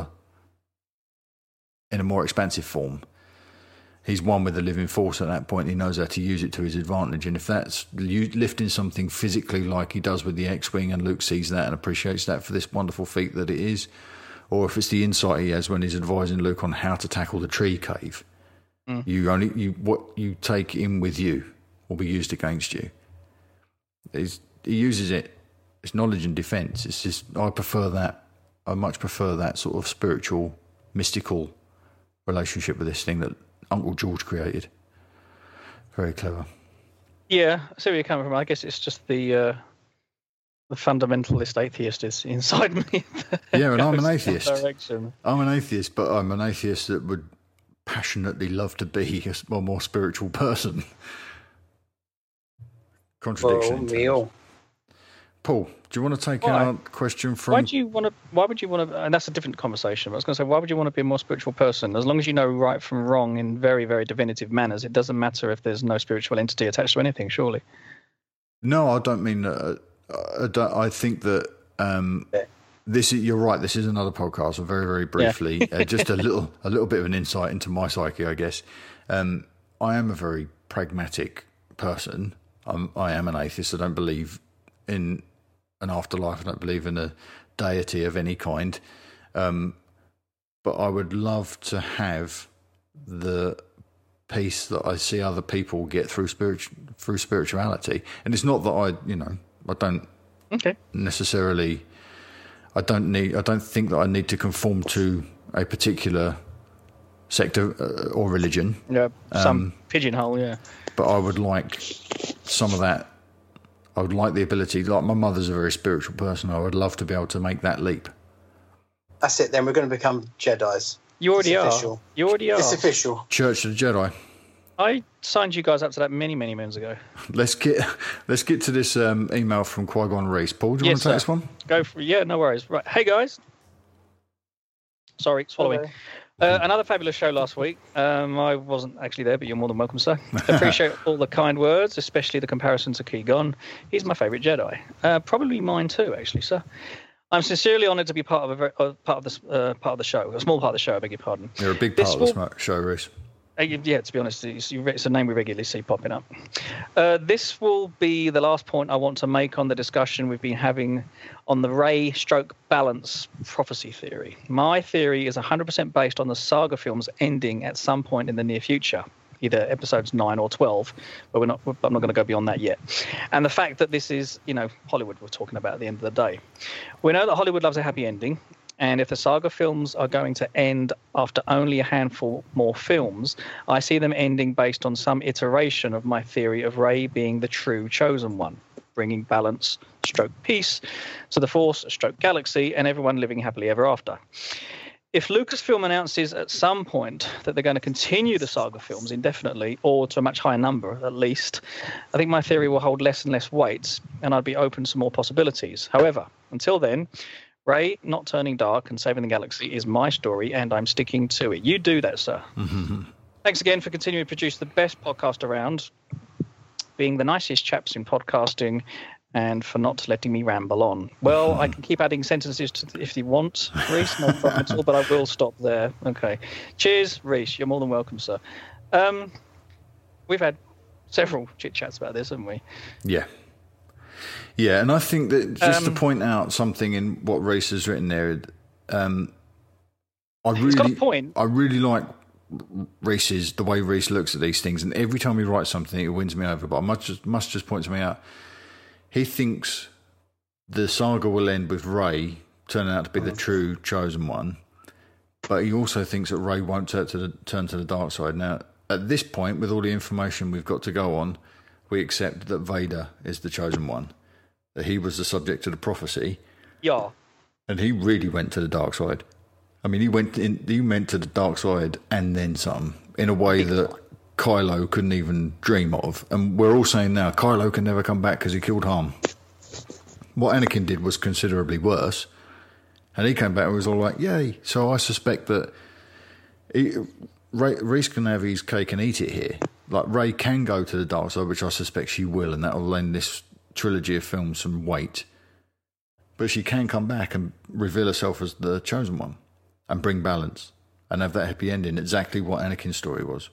in a more expansive form. He's one with the living force at that point. He knows how to use it to his advantage. And if that's lifting something physically like he does with the X-Wing, and Luke sees that and appreciates that for this wonderful feat that it is, or if it's the insight he has when he's advising Luke on how to tackle the tree cave, mm. you only you what you take in with you will be used against you. He's, he uses it. It's knowledge and defence. It's just I prefer that. I much prefer that sort of spiritual, mystical relationship with this thing that Uncle George created. Very clever. Yeah, I see where you're coming from. I guess it's just the uh, the fundamentalist atheist is inside me. Yeah, and I'm an atheist. Direction. I'm an atheist, but I'm an atheist that would passionately love to be a more spiritual person. Contradiction. Oh, Paul, do you want to take why? our question from? Why do you want to? Why would you want to? And that's a different conversation. But I was going to say, why would you want to be a more spiritual person? As long as you know right from wrong in very, very definitive manners, it doesn't matter if there's no spiritual entity attached to anything. Surely. No, I don't mean that. I, don't, I think that um, this is. You're right. This is another podcast. So very, very briefly, yeah. uh, just a little, a little bit of an insight into my psyche, I guess. Um, I am a very pragmatic person. I'm, I am an atheist. I don't believe in an afterlife. I don't believe in a deity of any kind. Um, but I would love to have the peace that I see other people get through spiritu- through spirituality. And it's not that I, you know, I don't okay. necessarily, I don't need, I don't think that I need to conform to a particular sector uh, or religion. Yeah, some um, pigeonhole, yeah. But I would like some of that. I would like the ability, like my mother's a very spiritual person. I would love to be able to make that leap. That's it. Then we're going to become Jedis. You already it's are. Official. You already are. It's official. Church of the Jedi. I signed you guys up to that many, many moons ago. Let's get let's get to this um, email from Qui-Gon Reese. Paul, do you yes, want to take sir. this one? Go for yeah, no worries. Right, hey guys. Sorry, swallowing. Okay. Uh, another fabulous show last week. Um, I wasn't actually there, but you're more than welcome, sir. Appreciate all the kind words, especially the comparison to Qui-Gon. He's my favourite Jedi. Uh, probably mine too, actually, sir. I'm sincerely honoured to be part of a very, uh, part of this uh, part of the show, a small part of the show. I beg your pardon. You're a big This part will- of this show, Reese. Uh, Yeah, to be honest, it's, it's a name we regularly see popping up. Uh, this will be the last point I want to make on the discussion we've been having on the Rey stroke balance prophecy theory. My theory is one hundred percent based on the saga films ending at some point in the near future, either episodes nine or twelve, but we're not, I'm not going to go beyond that yet. And the fact that this is, you know, Hollywood we're talking about at the end of the day. We know that Hollywood loves a happy ending. And if the saga films are going to end after only a handful more films, I see them ending based on some iteration of my theory of Rey being the true chosen one, bringing balance, stroke peace, to the Force, stroke galaxy, and everyone living happily ever after. If Lucasfilm announces at some point that they're going to continue the saga films indefinitely, or to a much higher number at least, I think my theory will hold less and less weight, and I'd be open to more possibilities. However, until then, Rey not turning dark and saving the galaxy is my story, and I'm sticking to it. You do that, sir. Mm-hmm. Thanks again for continuing to produce the best podcast around, being the nicest chaps in podcasting, and for not letting me ramble on. Well, I can keep adding sentences to, if you want, Reese, no problem at all, but I will stop there. Okay. Cheers, Reese. You're more than welcome, sir. Um, we've had several chit-chats about this, haven't we? Yeah. Yeah, and I think that just Um, to point out something in what Reese has written there, um, I He's got a really, point. I really like Reese's, the way Reese looks at these things, and every time he writes something, it wins me over. But I must just, must just point something out. He thinks the saga will end with Rey turning out to be the true chosen one, but he also thinks that Rey won't turn to the, turn to the dark side. Now, at this point, with all the information we've got to go on, we accept that Vader is the chosen one, that he was the subject of the prophecy, Yeah. and he really went to the dark side. I mean, he went in, he went to the dark side and then some, in a way that Kylo couldn't even dream of. And we're all saying now, Kylo can never come back because he killed Han. What Anakin did was considerably worse, and he came back and was all like, yay. So I suspect that he, Ray, Reese can have his cake and eat it here. Like, Rey can go to the dark side, which I suspect she will, and that will lend this trilogy of films some weight. But she can come back and reveal herself as the chosen one and bring balance and have that happy ending, exactly what Anakin's story was.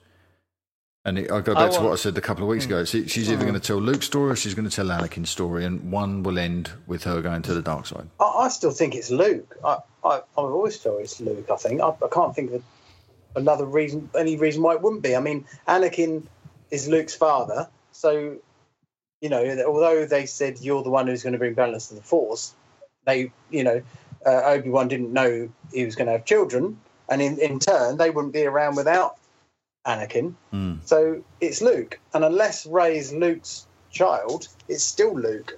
And it, I go back I to want- what I said a couple of weeks ago. She, she's either going to tell Luke's story or she's going to tell Anakin's story, and one will end with her going to the dark side. I, I still think it's Luke. I, I, I've always thought it's Luke, I think. I, I can't think of another reason, any reason why it wouldn't be. I mean, Anakin is Luke's father, so, you know, although they said you're the one who's going to bring balance to the Force, they, you know, uh, Obi-Wan didn't know he was going to have children, and in, in turn, they wouldn't be around without Anakin. Mm. So it's Luke. And unless Rey's Luke's child, it's still Luke.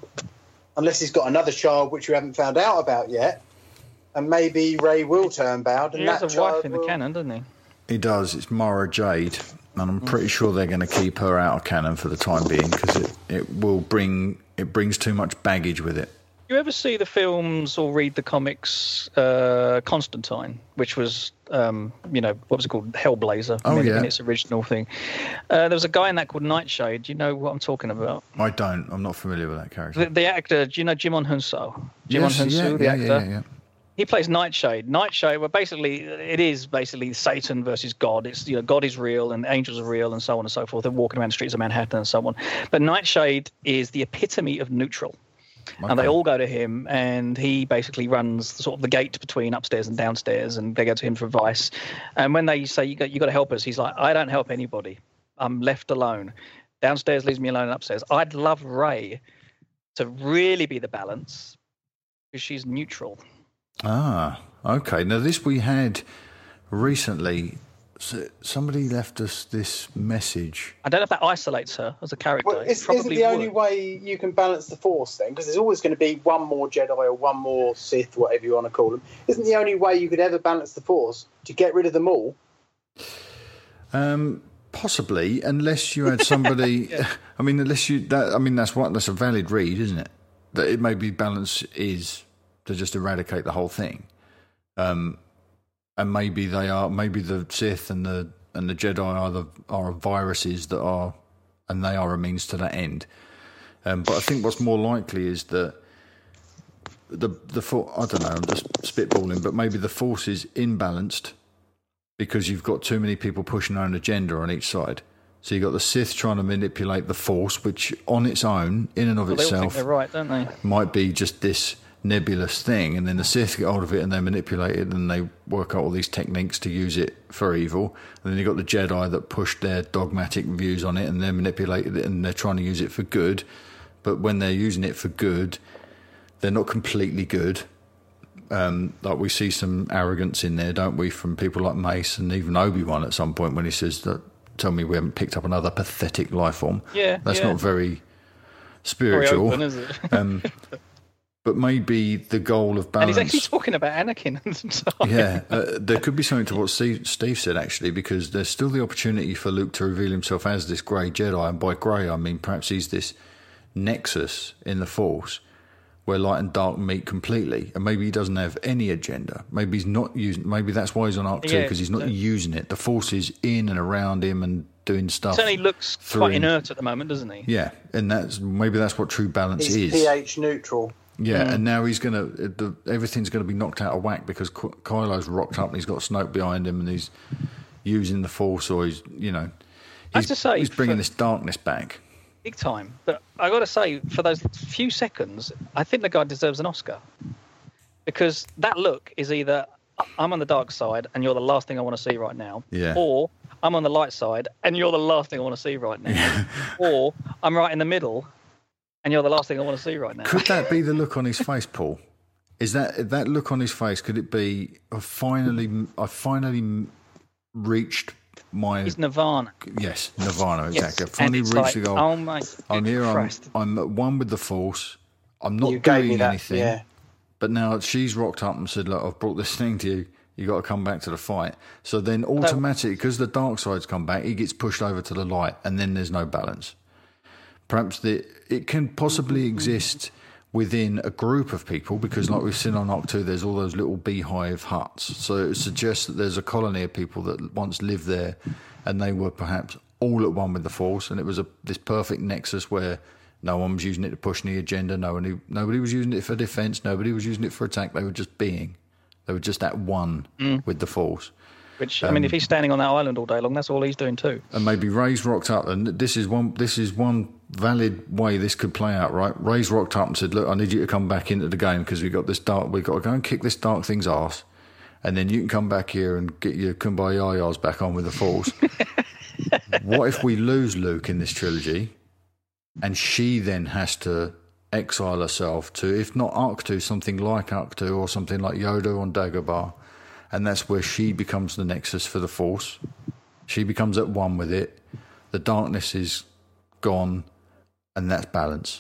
Unless he's got another child which we haven't found out about yet. And maybe Rey will turn bad. And He has that a wife child in the will... canon, doesn't he? He does. It's Mara Jade, and I'm pretty sure they're going to keep her out of canon for the time being because it, it will bring it brings too much baggage with it. You ever see the films or read the comics uh, Constantine, which was, um, you know, what was it called? Hellblazer Oh, in, yeah. in its original thing. Uh, there was a guy in that called Nightshade. Do you know what I'm talking about? I don't. I'm not familiar with that character. The, the actor, do you know Jimon Hunsu? Jimon Yes, Hunsu, yeah, the yeah, actor. yeah, yeah. He plays Nightshade. Nightshade, well, basically, it is basically Satan versus God. It's, you know, God is real and angels are real and so on and so forth. They're walking around the streets of Manhattan and so on. But Nightshade is the epitome of neutral. Okay. And they all go to him, and he basically runs sort of the gate between upstairs and downstairs, and they go to him for advice. And when they say, you got, you got to help us, he's like, I don't help anybody. I'm left alone. Downstairs leaves me alone, and upstairs. I'd love Rey to really be the balance because she's neutral. Ah, okay. Now, this we had recently. So somebody left us this message. I don't know if that isolates her as a character. Well, It is, probably isn't the would. only way you can balance the Force then? Because there's always going to be one more Jedi or one more Sith, whatever you want to call them. Isn't the only way you could ever balance the Force to get rid of them all? Um, possibly, unless you had somebody. Yeah. I mean, unless you. That, I mean, that's what that's a valid read, isn't it? That it maybe balance is to just eradicate the whole thing. Um, and maybe they are. Maybe the Sith and the and the Jedi are the are viruses that are, and they are a means to that end. Um, but I think what's more likely is that the the for- I don't know. I'm just spitballing, but maybe the Force is imbalanced because you've got too many people pushing their own agenda on each side. So you've got the Sith trying to manipulate the Force, which on its own, in and of Well, they all think itself, they're right, don't they? might be just this nebulous thing. And then the Sith get hold of it and they manipulate it and they work out all these techniques to use it for evil. And then you've got the Jedi that push their dogmatic views on it and they manipulated it and they're trying to use it for good. But when they're using it for good, they're not completely good. Um, like we see some arrogance in there, don't we, from people like Mace and even Obi-Wan at some point when he says that, tell me we haven't picked up another pathetic life form. Yeah, That's yeah. not very Very spiritual. open, is it? um, but maybe the goal of and balance. he's actually talking about Anakin. So- yeah, uh, there could be something to what Steve, Steve said, actually, because there's still the opportunity for Luke to reveal himself as this grey Jedi. And by grey, I mean perhaps he's this nexus in the Force where light and dark meet completely. And maybe he doesn't have any agenda. Maybe he's not using. Maybe that's why he's on Arc two, Yeah, because he's not so- using it. The Force is in and around him and doing stuff. Certainly looks through quite him. inert at the moment, doesn't he? Yeah, and that's maybe that's what true balance He's is. pH neutral. Yeah, Mm. and now he's gonna the, everything's gonna be knocked out of whack because Ky- Kylo's rocked up and he's got Snoke behind him and he's using the Force, or he's you know I have he's, to say, he's bringing for- this darkness back. Big time. But I got to say, for those few seconds, I think the guy deserves an Oscar. Because that look is either I'm on the dark side and you're the last thing I want to see right now, Yeah. or I'm on the light side and you're the last thing I want to see right now, or I'm right in the middle and you're the last thing I want to see right now. Could that be the look on his face, Paul? Is that that look on his face? Could it be? I finally, I finally reached my He's Nirvana. yes, Nirvana. Yes. Exactly. I And finally it's reached like, the goal. oh my I'm here. I'm, Christ. I'm at one with the Force. I'm not You gave me doing that. anything. Yeah. But now she's rocked up and said, "Look, I've brought this thing to you. You got to come back to the fight." So then, automatically, because the dark side's come back, he gets pushed over to the light, and then there's no balance. Perhaps the, it can possibly exist within a group of people because, like we've seen on Octo, there's all those little beehive huts. So it suggests that there's a colony of people that once lived there, and they were perhaps all at one with the Force, and it was a this perfect nexus where no one was using it to push any agenda. No one, nobody was using it for defence. Nobody was using it for attack. They were just being. They were just at one Mm. with the Force. Which, I mean, if he's standing on that island all day long, that's all he's doing too. And maybe Ray's rocked up, and this is one. This is one valid way this could play out, right? Ray's rocked up and said, "Look, I need you to come back into the game because we got this dark. We got to go and kick this dark thing's ass, and then you can come back here and get your kumbayayas back on with the Force." What if we lose Luke in this trilogy, and she then has to exile herself to, if not Arctu, something like Arctu or something like Yoda on Dagobah, and that's where she becomes the nexus for the Force. She becomes at one with it. The darkness is gone, and that's balance.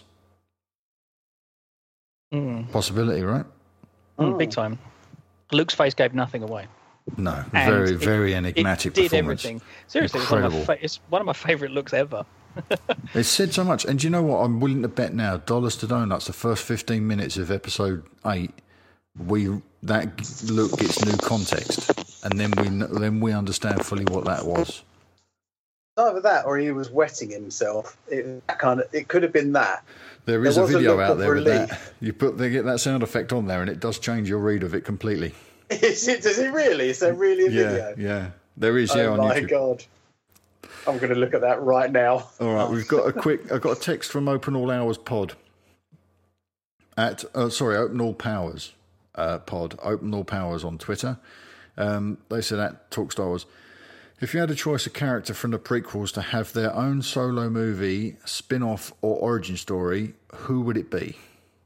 Mm. Possibility, right? Mm, big time. Luke's face gave nothing away. No, And very, it- very enigmatic It did performance. everything. Seriously, it's one, of my Incredible. fa- it's one of my favourite looks ever. It's said so much, and do you know what? I'm willing to bet now, dollars to donuts. The first fifteen minutes of episode eight, we that look gets new context, and then we kn- then we understand fully what that was. Either that, or he was wetting himself. It that kind of. It could have been that. There is There a was a video look out of there with relief. that. You put they get that sound effect on there, and it does change your read of it completely. Is it? Does it really? Is there really a Yeah, video? yeah, there is. Yeah, Oh on my YouTube. god! I'm going to look at that right now. All right, we've got a quick. I got a text from Open All Hours Pod. At uh, sorry, Open All Powers uh, Pod. Open All Powers on Twitter. Um, they said at Talk Star Wars. If you had a choice of character from the prequels to have their own solo movie, spin-off, or origin story, who would it be?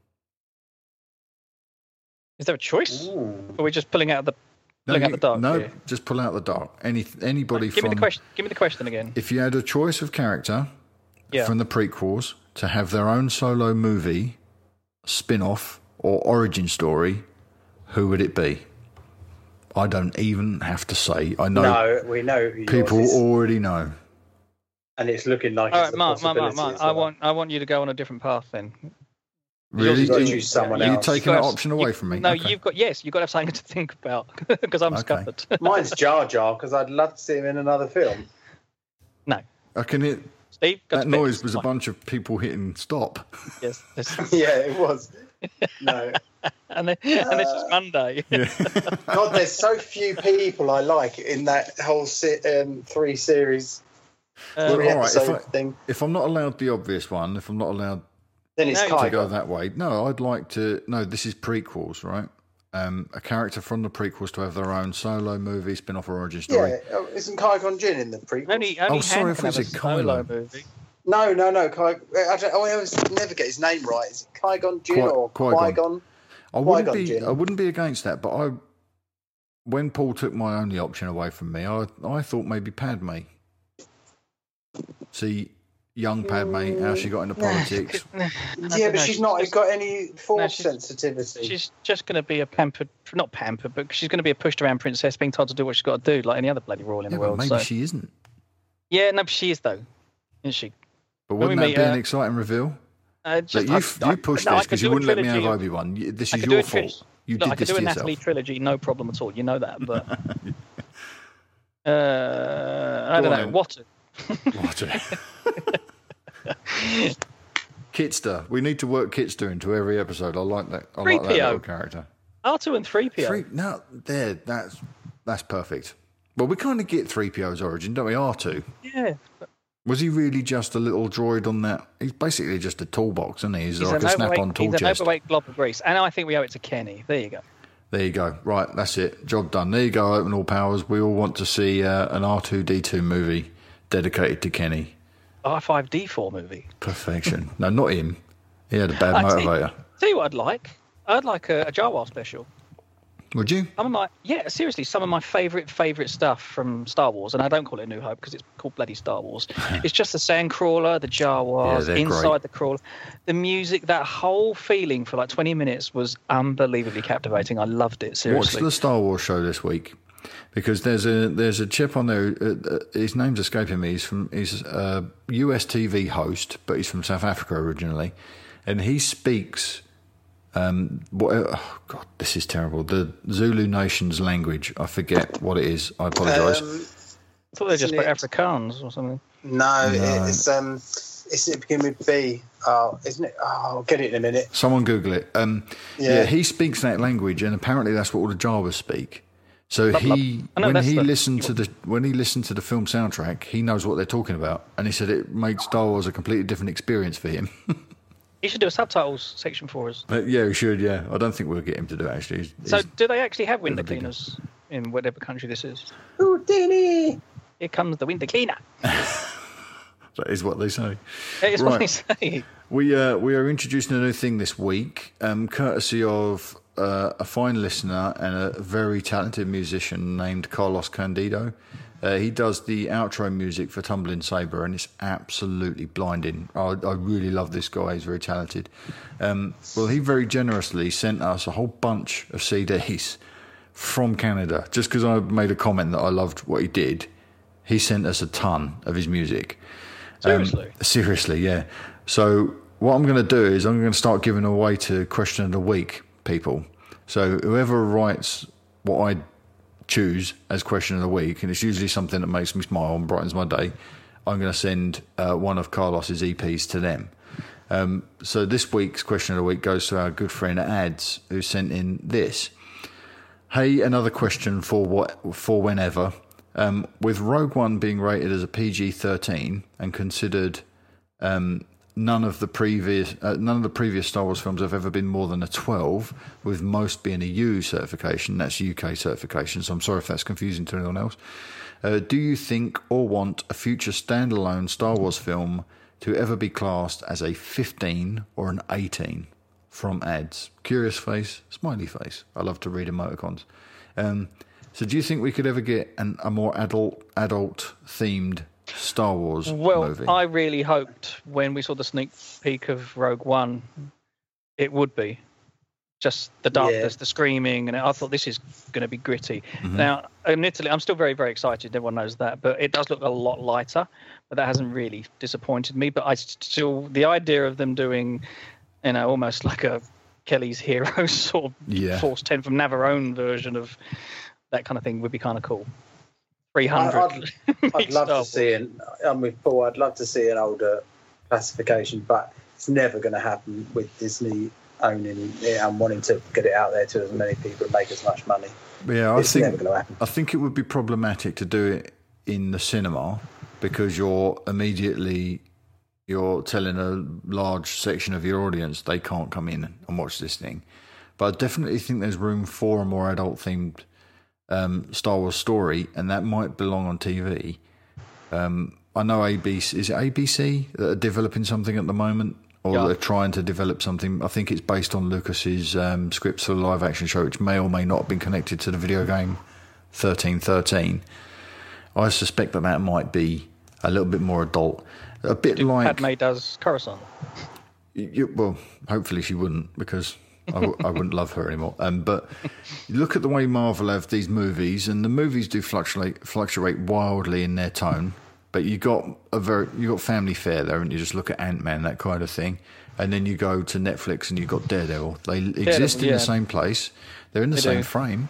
Is there a choice? Ooh. Or are we just pulling out the pulling out you- the dark? No, here? just pull out the dark. Any anybody Give from. me the question. Give me the question again. If you had a choice of character Yeah. from the prequels to have their own solo movie, spin-off, or origin story, who would it be? I don't even have to say. I know No, we know who yours people is, already know. and it's looking like All it's right, a Mark, Mark, Mark, possibility Mark. as I well. want I want you to go on a different path then. Really? got to You- choose someone You're else. taking that First, option away you- from me? No, Okay. you've got yes, you've got to have something to think about because I'm Okay. scuppered. Mine's Jar Jar because I'd love to see him in another film. No, I can hear Steve. Go that to bed. noise was a Fine. bunch of people hitting stop. Yes, yes. Yeah, it was. No, and then, and this is Monday. God, there's so few people I like in that whole se- um, three series, Uh, three all right, if episode I- thing. If I'm not allowed the obvious one, if I'm not allowed Then it's No, you to go Kygo. that way, no, I'd like to. No, this is prequels, right? Um, a character from the prequels to have their own solo movie, spin-off, or origin story. Yeah, oh, isn't Qui-Gon Jinn in the prequel? only, only Oh, sorry, Han I can thought you have a said solo Kylo. movie. No, no, no. Qui- I, don't, oh, I always never get his name right. Is it Qui-Gon Jinn Qui- or Qui-Gon. Qui-Gon? I wouldn't Qui-Gon be. Jinn. I wouldn't be against that, but I, when Paul took my only option away from me, I I thought maybe Padme. See, young Padme, how she got into politics. Yeah, don't but know, she's not just- got any force she's- sensitivity. She's just going to be a pampered, not pampered, but she's going to be a pushed around princess, being told to do what she's got to do, like any other bloody royal in Yeah, the but world. maybe So. she isn't. Yeah, no, but she is though, isn't she? But When we wouldn't that meet be her- an exciting reveal? Uh, That just, you, I- you pushed no, I this could because do you a wouldn't let me have trilogy of- Obi-Wan. You- This I is could do your a tri- fault. You Look, I did could this do to a Natalie yourself. trilogy, no problem at all. You know that, but uh, I don't Go on know then. what. Roger. Kitster. We need to work Kitster into every episode. I like that. I like that little character. R two and three P O. Three, no, there. That's that's perfect. Well, we kind of get three P O's origin, don't we? R two. Yeah. Was he really just a little droid on that? He's basically just a toolbox, isn't he? He's, he's like a snap-on tool chest. He's an overweight glob of grease. And I think we owe it to Kenny. There you go. There you go. Right, that's it. Job done. There you go, Open All Powers. We all want to see uh, an R two D two movie dedicated to Kenny. R five D four movie. Perfection. No, not him. He had a bad I'd motivator. Tell you, tell you what I'd like. I'd like a, a Jawa special. Would you? Some of my yeah, seriously, some of my favourite favourite stuff from Star Wars, and I don't call it New Hope because it's called bloody Star Wars. It's just the Sandcrawler, the Jawas, yeah, inside great. the crawler, the music, that whole feeling for like twenty minutes was unbelievably captivating. I loved it. Seriously. Watch the Star Wars show this week because there's a there's a chip on there. Uh, uh, his name's escaping me. He's from he's a U S T V host, but he's from South Africa originally, and he speaks. Um, what, oh God, this is terrible. The Zulu Nation's language. I forget what it is. I apologise. Um, I thought they just put it, Afrikaans or something. No, no. it's um, it's it begin with B. Oh, isn't it? Oh, I'll get it in a minute. Someone Google it. Um, yeah. yeah, he speaks that language, and apparently that's what all the Jawas speak. So love, he, love. when he the, listened to the when he listened to the film soundtrack, he knows what they're talking about, and he said it made Star Wars a completely different experience for him. You should do a subtitles section for us. Uh, yeah, we should, yeah. I don't think we'll get him to do it, actually. He's, so he's, do they actually have window cleaners in whatever country this is? Houdini! Here comes the window cleaner. That is what they say. It is right. what they say. We, uh, we are introducing a new thing this week, um, courtesy of uh, a fine listener and a very talented musician named Carlos Candido. Uh, he does the outro music for Tumbling Saber, and it's absolutely blinding. I, I really love this guy. He's very talented. Um, well, he very generously sent us a whole bunch of C Ds from Canada. Just because I made a comment that I loved what he did, he sent us a ton of his music. Seriously? Um, seriously, yeah. So what I'm going to do is I'm going to start giving away to Question of the Week people. So whoever writes what I choose as Question of the Week, and it's usually something that makes me smile and brightens my day, I'm going to send uh, one of Carlos's E Ps to them. Um, so this week's Question of the Week goes to our good friend Ads, who sent in this. Hey, another question for what for whenever. Um, with Rogue One being rated as a P G thirteen and considered um, none of the previous uh, none of the previous Star Wars films have ever been more than a twelve, with most being a U certification. That's U K certification, so I'm sorry if that's confusing to anyone else. Uh, do you think or want a future standalone Star Wars film to ever be classed as a fifteen or an eighteen? From Ads. Curious face, smiley face. I love to read emoticons. Um, so do you think we could ever get an, a more adult adult themed Star Wars well, movie? I really hoped when we saw the sneak peek of Rogue One, it would be. Just the darkness, yeah. the screaming, and I thought this is going to be gritty. Mm-hmm. Now, admittedly, I'm still very, very excited. Everyone knows that, but it does look a lot lighter. But that hasn't really disappointed me. But I still, the idea of them doing, you know, almost like a Kelly's Heroes sort of yeah. Force ten from Navarone version of that kind of thing would be kind of cool. three hundred. I'd, I'd love to see an. I'm with Paul. I'd love to see an older classification, but it's never going to happen with Disney owning it and wanting to get it out there to as many people and make as much money. Yeah, I it's think never going to happen. I think it would be problematic to do it in the cinema because you're immediately you're telling a large section of your audience they can't come in and watch this thing. But I definitely think there's room for a more adult themed um, Star Wars story, and that might belong on T V. Um, I know A B C is it A B C that are developing something at the moment. Or yeah. they're trying to develop something. I think it's based on Lucas's um, scripts for the live-action show, which may or may not have been connected to the video game thirteen thirteen. I suspect that that might be a little bit more adult. A bit Do like... Padme does Coruscant. You, well, hopefully she wouldn't, because I, w- I wouldn't love her anymore. Um, but look at the way Marvel have these movies, and the movies do fluctuate, fluctuate wildly in their tone. But you got a very you got family fare there, and you just look at Ant-Man, that kind of thing, and then you go to Netflix and you got Daredevil. They exist in yeah. the same place. They're in the they same do. frame.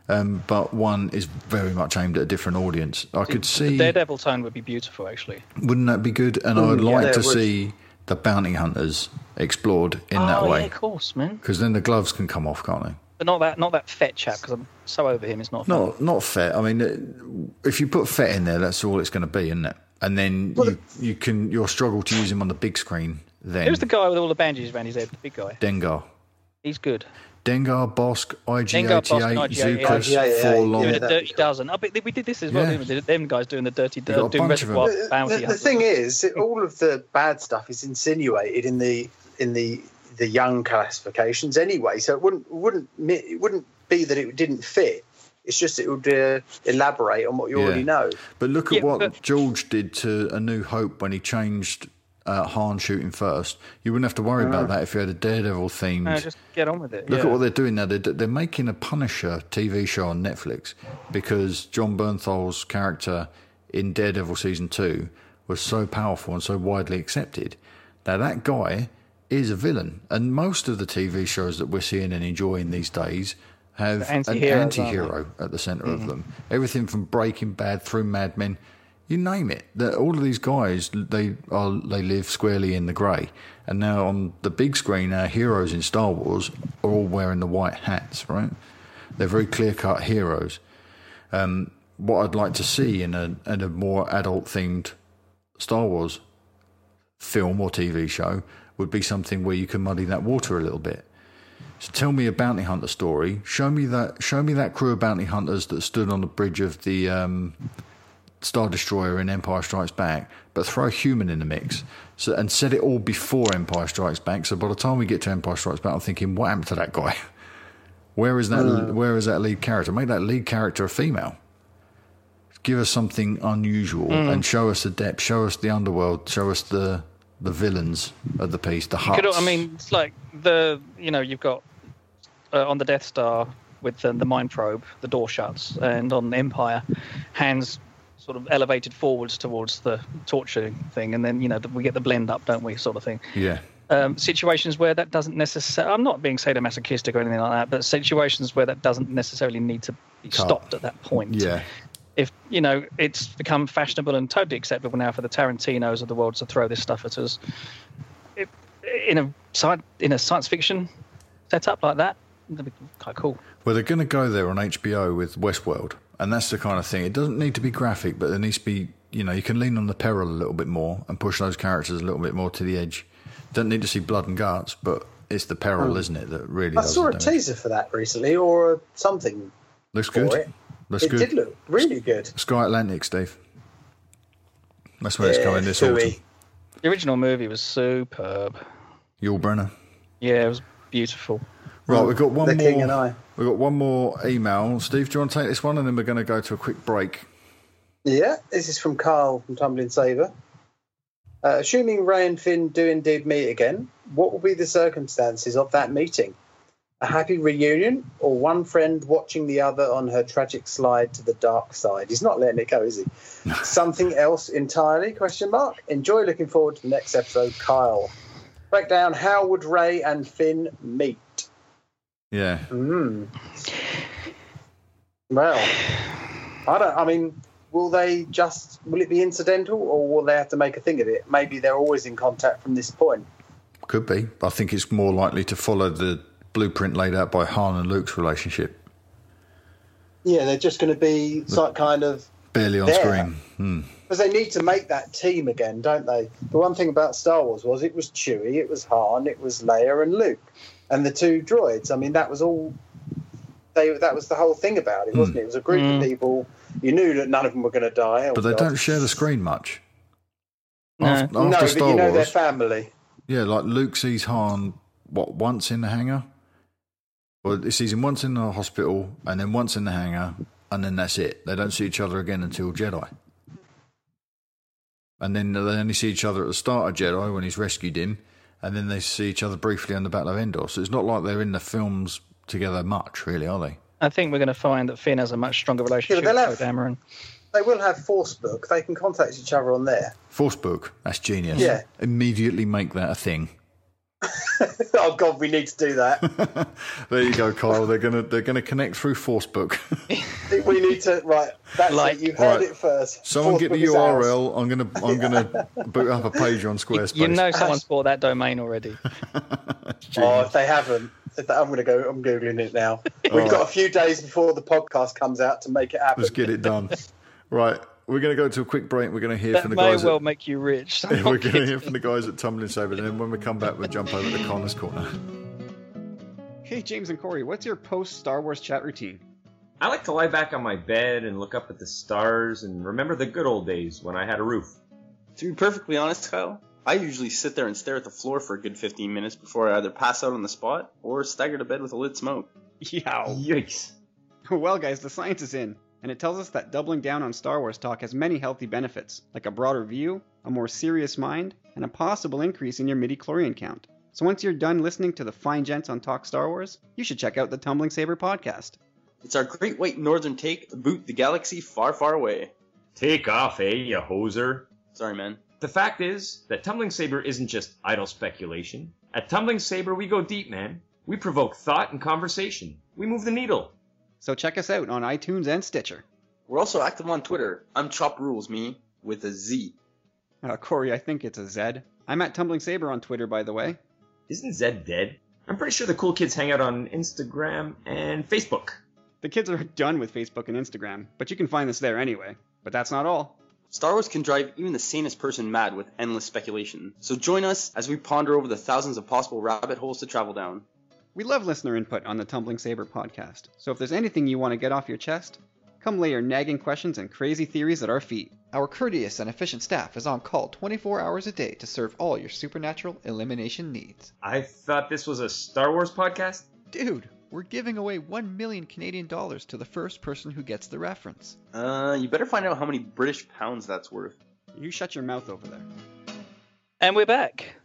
Um, but one is very much aimed at a different audience. I could see the Daredevil tone would be beautiful, actually. Wouldn't that be good? And I would Mm, yeah, like it to would. see the bounty hunters explored in oh, that way. yeah, of course, man. Because then the gloves can come off, can't they? But not that, not that Fett chap, because I'm so over him. It's not. Fun. Not not Fett. I mean, uh, if you put Fett in there, that's all it's going to be, isn't it? And then Well, you, you can you'll struggle to use him on the big screen. Then Who's the guy with all the bandages around his head? The big guy. Dengar, He's good. Dengar, Bosk, I G Dengar, eighty-eight, Bosk, I G eighty-eight, Zukas, yeah, yeah, four yeah, long. Doing yeah. a that'd be dirty cool. dozen. I bet we did this as well. Yeah. Didn't we? Them guys doing the dirty, got a doing bunch of reservoir The, bounty. the, the hunters. thing is, all of the bad stuff is insinuated in the in the the young classifications anyway. So it wouldn't wouldn't it wouldn't be that it didn't fit. It's just it would uh, elaborate on what you Yeah. already know. But look at Yeah, what but- George did to A New Hope when he changed uh, Han shooting first. You wouldn't have to worry about that if you had a Daredevil themed. No, just get on with it. Look yeah. at what they're doing now. They're, they're making a Punisher T V show on Netflix because John Bernthal's character in Daredevil season two was so powerful and so widely accepted. Now that guy is a villain, and most of the T V shows that we're seeing and enjoying these days have The an anti-heroes, aren't anti-hero at the center of them. Everything from Breaking Bad through Mad Men, you name it. That all of these guys, they are they live squarely in the grey. And now on the big screen, our heroes in Star Wars are all wearing the white hats, right? They're very clear-cut heroes. Um, what I'd like to see in a in a more adult-themed Star Wars film or T V show would be something where you can muddy that water a little bit. So tell me a bounty hunter story. Show me that. Show me that crew of bounty hunters that stood on the bridge of the um, Star Destroyer in Empire Strikes Back, but throw a human in the mix, so and set it all before Empire Strikes Back. So by the time we get to Empire Strikes Back, I'm thinking, what happened to that guy? Where is that? Mm. Where is that lead character? Make that lead character a female. Give us something unusual Mm. and show us the depth. Show us the underworld. Show us the the villains of the piece. The Hutts. Could, I mean, it's like the you know you've got uh, on the Death Star with the, the mind probe, the door shuts, and on Empire, hands sort of elevated forwards towards the torture thing, and then you know we get the blend up, don't we, sort of thing. yeah. Um, situations where that doesn't necessarily, I'm not being sadomasochistic or anything like that, but situations where that doesn't necessarily need to be Cut. stopped at that point. Yeah. If, you know, it's become fashionable and totally acceptable now for the Tarantinos of the world to throw this stuff at us. It, in a sci- in a science fiction setup like that, that'd be quite cool. Well, they're going to go there on H B O with Westworld, and that's the kind of thing. It doesn't need to be graphic, but there needs to be, you know, you can lean on the peril a little bit more and push those characters a little bit more to the edge. Don't need to see blood and guts, but it's the peril, Oh. isn't it, that really I does saw a the damage. teaser for that recently, or something Looks for good. it. Looks it good. did look really good. Sky Atlantic, Steve. That's where it's Yeah, coming this Tui. autumn. The original movie was superb. Yul Brenner. Yeah, it was beautiful. Right, we've got one The more. King and I. We've got one more email. Steve, do you want to take this one, and then we're going to go to a quick break. Yeah, this is from Carl from Tumbling Saver. Uh, assuming Ray and Finn do indeed meet again, what will be the circumstances of that meeting? A happy reunion, or one friend watching the other on her tragic slide to the dark side? He's not letting it go, is he? Something else entirely? Question mark. Enjoy. Looking forward to the next episode, Kyle. Break down. How would Ray and Finn meet? Yeah. Mm. Well, I don't. I mean, will they just? Will it be incidental, or will they have to make a thing of it? Maybe they're always in contact from this point. Could be. I think it's more likely to follow the blueprint laid out by Han and Luke's relationship. Yeah, they're just going to be so- kind of Barely on there. screen. Hmm. because they need to make that team again, don't they? The one thing about Star Wars was it was Chewie, it was Han, it was Leia and Luke, and the two droids. I mean, that was all. They that was the whole thing about it, wasn't it? It was a group Mm. of people. You knew that none of them were going to die. But they don't share the screen much. No. After, No, after but Star you know their Wars, family. yeah, like Luke sees Han, what, once in the hangar? Well, he sees him once in the hospital, and then once in the hangar, and then that's it. They don't see each other again until Jedi. And then they only see each other at the start of Jedi when he's rescued him, and then they see each other briefly on the Battle of Endor. So it's not like they're in the films together much, really, are they? I think we're going to find that Finn has a much stronger relationship Yeah, but they'll with have- Dameron. They will have Force Book. They can contact each other on there. Force book, that's genius. Yeah. Immediately make that a thing. Oh God, we need to do that. There you go, Kyle. They're gonna they're gonna connect through Forcebook. We need to right. That's Like- it. You heard Right. it first. Someone get the Forcebook is U R ours. L. I'm gonna I'm gonna boot up a page on Squarespace. You know someone's bought that domain already. Oh, if they haven't, if they- I'm going to go. I'm googling it now. We've All got right. a few days before the podcast comes out to make it happen. Let's get it done. Right, we're going to go to a quick break. We're going to hear That from the may guys. well at, make you rich. I'm we're not going to kidding. hear from the guys at Tumbling Saber, and then when we come back, we'll jump over to Connor's Corner. Hey, James and Corey, what's your post-Star Wars chat routine? I like to lie back on my bed and look up at the stars and remember the good old days when I had a roof. To be perfectly honest, Kyle, I usually sit there and stare at the floor for a good fifteen minutes before I either pass out on the spot or stagger to bed with a lit smoke. Yeah. Yikes. Well, guys, the science is in, and it tells us that doubling down on Star Wars talk has many healthy benefits, like a broader view, a more serious mind, and a possible increase in your midi-chlorian count. So once you're done listening to the fine gents on Talk Star Wars, you should check out the Tumbling Saber podcast. It's our great white northern take about the galaxy far, far away. Take off, eh, you hoser. Sorry, man. The fact is that Tumbling Saber isn't just idle speculation. At Tumbling Saber, we go deep, man. We provoke thought and conversation. We move the needle. So check us out on iTunes and Stitcher. We're also active on Twitter. I'm Chop Rules, me, with a Z. Uh, Corey, I think it's a Zed. I'm at Tumbling Saber on Twitter, by the way. Isn't Zed dead? I'm pretty sure the cool kids hang out on Instagram and Facebook. The kids are done with Facebook and Instagram, but you can find us there anyway. But that's not all. Star Wars can drive even the sanest person mad with endless speculation. So join us as we ponder over the thousands of possible rabbit holes to travel down. We love listener input on the Tumbling Saber podcast, so if there's anything you want to get off your chest, come lay your nagging questions and crazy theories at our feet. Our courteous and efficient staff is on call twenty-four hours a day to serve all your supernatural elimination needs. I thought this was a Star Wars podcast? Dude, we're giving away one million Canadian dollars to the first person who gets the reference. Uh, you better find out how many British pounds that's worth. You shut your mouth over there. And we're back.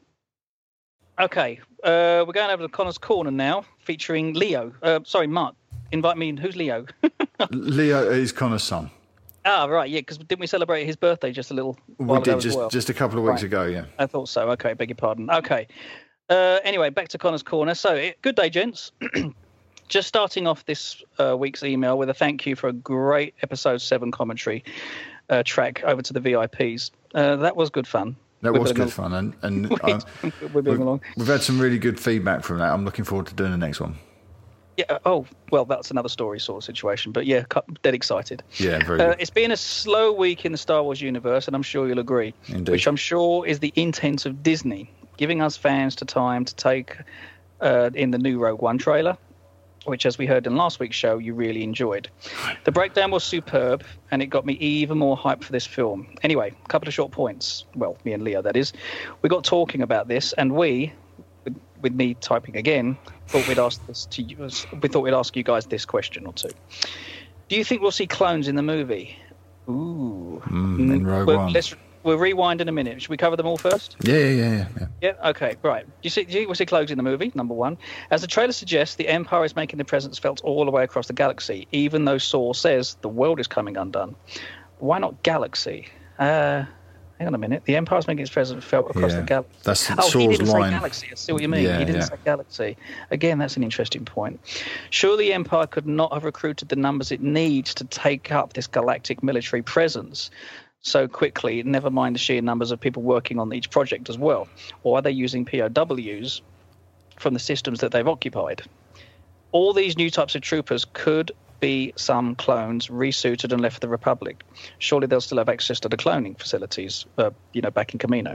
Okay, uh, we're going over to Connor's Corner now, featuring Leo. Uh, sorry, Mark. Invite me in. Who's Leo? Leo is Connor's son. Ah, right, yeah, because didn't we celebrate his birthday just a little while We ago did as just well? just a couple of weeks Right. ago, yeah. I thought so. Okay, beg your pardon. Okay. Uh, anyway, back to Connor's Corner. So, eh, good day, gents. Just starting off this uh, week's email with a thank you for a great episode seven commentary uh, track over to the V I Ps. Uh, that was good fun. That We're was moving good fun, and, and along. uh, We're moving we've, along. we've had some really good feedback from that. I'm looking forward to doing the next one. Yeah. Oh, well, that's another story sort of situation. But yeah, cu- dead excited. Yeah, very Uh, good. it's been a slow week in the Star Wars universe, and I'm sure you'll agree. Indeed. Which I'm sure is the intent of Disney, giving us fans to time to take uh, in the new Rogue One trailer, which, as we heard in last week's show, you really enjoyed. The breakdown was superb, and it got me even more hyped for this film. Anyway, a couple of short points. Well, me and Leo, that is. We got talking about this, and we, with, with me typing again, thought we'd ask this to you. We thought we'd ask you guys this question or two. Do you think we'll see clones in the movie? Ooh. Mm, in Rogue Well, One. Let's we'll rewind in a minute. Should we cover them all first? Yeah, yeah, yeah, yeah. Yeah, okay, right. Do you see, do you see, we see clones in the movie, number one. As the trailer suggests, the Empire is making their presence felt all the way across the galaxy, even though Saw says the world is coming undone. Why not galaxy? Uh, hang on a minute. The Empire's making its presence felt across Yeah, the galaxy. that's Oh, he Saw's didn't line. say galaxy. I see what you mean. Yeah, he didn't yeah. say galaxy. Again, that's an interesting point. Surely the Empire could not have recruited the numbers it needs to take up this galactic military presence so quickly, never mind the sheer numbers of people working on each project as well. Or are they using P O Ws from the systems that they've occupied? All these new types of troopers could be some clones resuited and left for the Republic. Surely they'll still have access to the cloning facilities, uh, you know, back in Camino.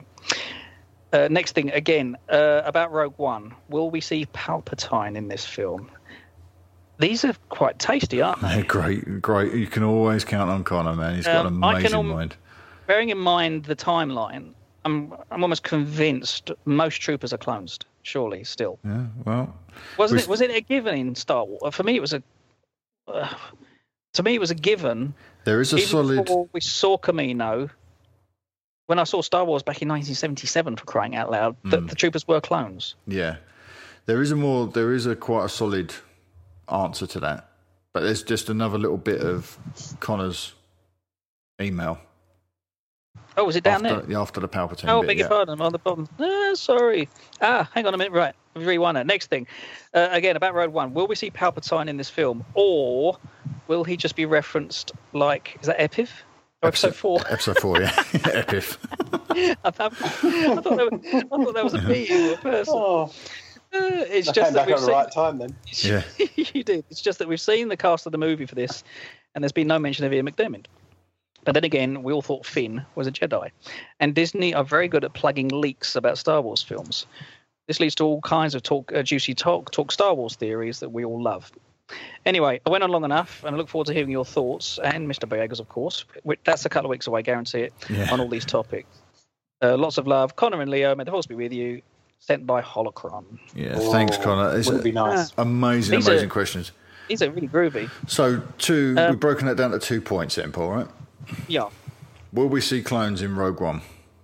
Uh, next thing, again, uh, about Rogue One. Will we see Palpatine in this film? These are quite tasty, aren't they? Yeah, great, great. You can always count on Connor, man. He's got Um, an I can amazing al- mind. Bearing in mind the timeline, I'm I'm almost convinced most troopers are clones. Surely, still, Yeah, well, wasn't we- it? Was it a given in Star Wars? For me, it was a. Uh, to me, it was a given. there is a Even solid. before we saw Camino, when I saw Star Wars back in nineteen seventy-seven, for crying out loud, the, Mm. the troopers were clones. Yeah, there is a more. There is a quite a solid answer to that, but there's just another little bit of Connor's email. Oh, was it down after, there? Yeah, after the Palpatine Oh, bit, beg yeah. your pardon. I'm on the bottom. Ah, sorry. Ah, hang on a minute. Right. Rewind that. Next thing. Uh, again, about Rogue One. Will we see Palpatine in this film? Or will he just be referenced like, is that Epiv? Or episode, episode four? Episode four, yeah. Epiv. I, thought, I, thought that was, I thought that was a being or a person. Oh. Uh, it's I just came that back we've at the seen, right time then. Yeah. You did. It's just that we've seen the cast of the movie for this, and there's been no mention of Ian McDiarmid. But then again, we all thought Finn was a Jedi. And Disney are very good at plugging leaks about Star Wars films. This leads to all kinds of talk, uh, juicy talk, talk Star Wars theories that we all love. Anyway, I went on long enough, and I look forward to hearing your thoughts, and Mister Boyega's, of course. That's a couple of weeks away, guarantee it, Yeah. on all these topics. Uh, lots of love. Connor and Leo, may the force be with you. Sent by Holocron. Yeah, Oh, thanks, Connor. It's wouldn't be nice. amazing, These amazing are- questions. These are really groovy. So, two, Um, we've broken that down to two points then, Paul, right? Yeah. Will we see clones in Rogue One?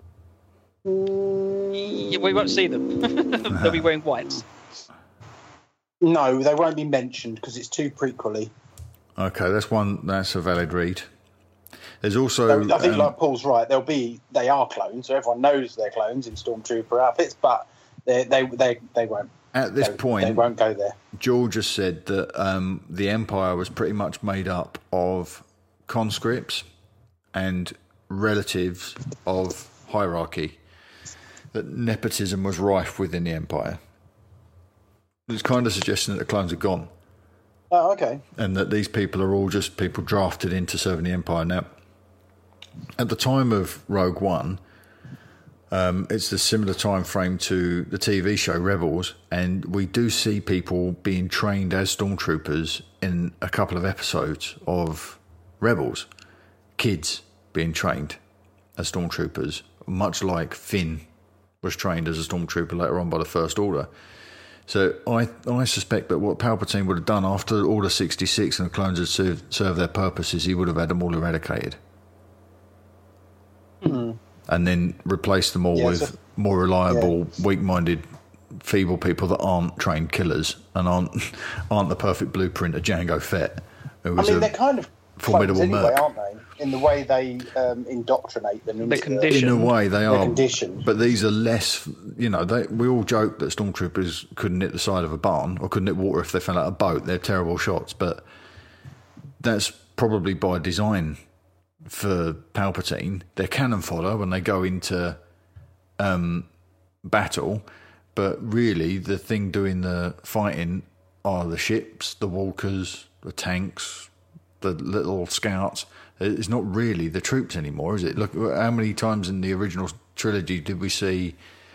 Yeah, we won't see them. They'll be wearing whites. No, they won't be mentioned because it's too prequely. Okay, that's one. That's a valid read. There's also. I think, um, like Paul's right, they'll be they are clones, so everyone knows they're clones in Stormtrooper outfits, but they they they, they won't. at this they, point, they won't go there. George has said that um, the Empire was pretty much made up of conscripts and relatives of hierarchy. That nepotism was rife within the Empire. It's kind of suggesting that the clones are gone. Oh, okay. And that these people are all just people drafted into serving the Empire. Now, at the time of Rogue One, um, it's a similar time frame to the T V show Rebels, and we do see people being trained as stormtroopers in a couple of episodes of Rebels. Kids being trained as stormtroopers, much like Finn was trained as a stormtrooper later on by the First Order. So I I suspect that what Palpatine would have done after Order sixty-six and the clones had served, served their purposes, he would have had them all eradicated. Mm-hmm. And then replaced them all Yeah, with so- more reliable, weak-minded, feeble people that aren't trained killers and aren't aren't the perfect blueprint of Jango Fett. Who I was mean, a they're kind of formidable clones anyway, merc. aren't they? In the way they um, indoctrinate them. Into They're conditioned. In a way, they They're are. conditioned. But these are less, you know, they, we all joke that stormtroopers couldn't hit the side of a barn or couldn't hit water if they fell out of a boat. They're terrible shots, but that's probably by design for Palpatine. They're cannon fodder when they go into um, battle, but really the thing doing the fighting are the ships, the walkers, the tanks, the little scouts. It's not really the troops anymore, is it? Look, how many times in the original trilogy did we see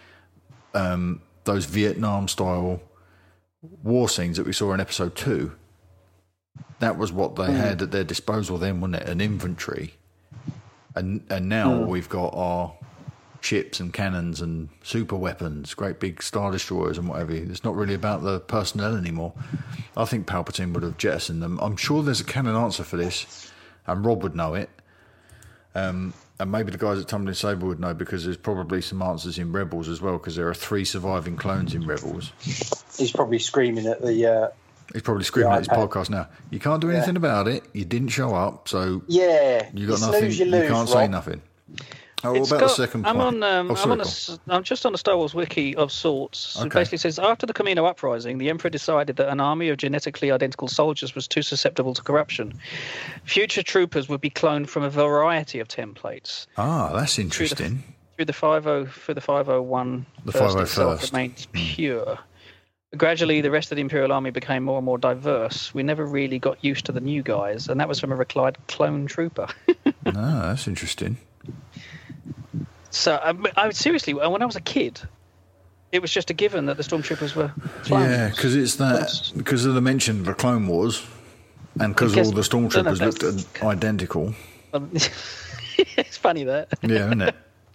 um, those Vietnam-style war scenes that we saw in Episode Two? That was what they mm. had at their disposal then, wasn't it? An infantry, and and now mm. we've got our ships and cannons and super weapons, great big star destroyers and whatever. It's not really about the personnel anymore. I think Palpatine would have jettisoned them. I'm sure there's a canon answer for this. And Rob would know it. Um, and maybe the guys at Tumbling Saber would know, because there's probably some answers in Rebels as well, because there are three surviving clones in Rebels. He's probably screaming at the... Uh, He's probably screaming at his iPad. podcast now. You can't do anything yeah. about it. You didn't show up, so yeah, you got you nothing. Snooze, you, you lose, can't Rob. say nothing. Oh, what It's about got- the second I'm point? on. Um, oh, I'm sorry, on. A, Paul. s- I'm just on a Star Wars wiki of sorts. It Okay. basically says after the Camino uprising, the Emperor decided that an army of genetically identical soldiers was too susceptible to corruption. Future troopers would be cloned from a variety of templates. Ah, that's Through the, interesting. through the five oh for the five oh one. The first five oh itself first. remains pure. Gradually, the rest of the Imperial Army became more and more diverse. We never really got used to the new guys, and that was from a reclined clone trooper. Ah, that's interesting. So, I, I seriously, when I was a kid, it was just a given that the stormtroopers were clones. Yeah, because it's that because of the mention of the Clone Wars, and because guess- all the I don't know stormtroopers if that's- looked identical. Um, it's funny that. Yeah, isn't it?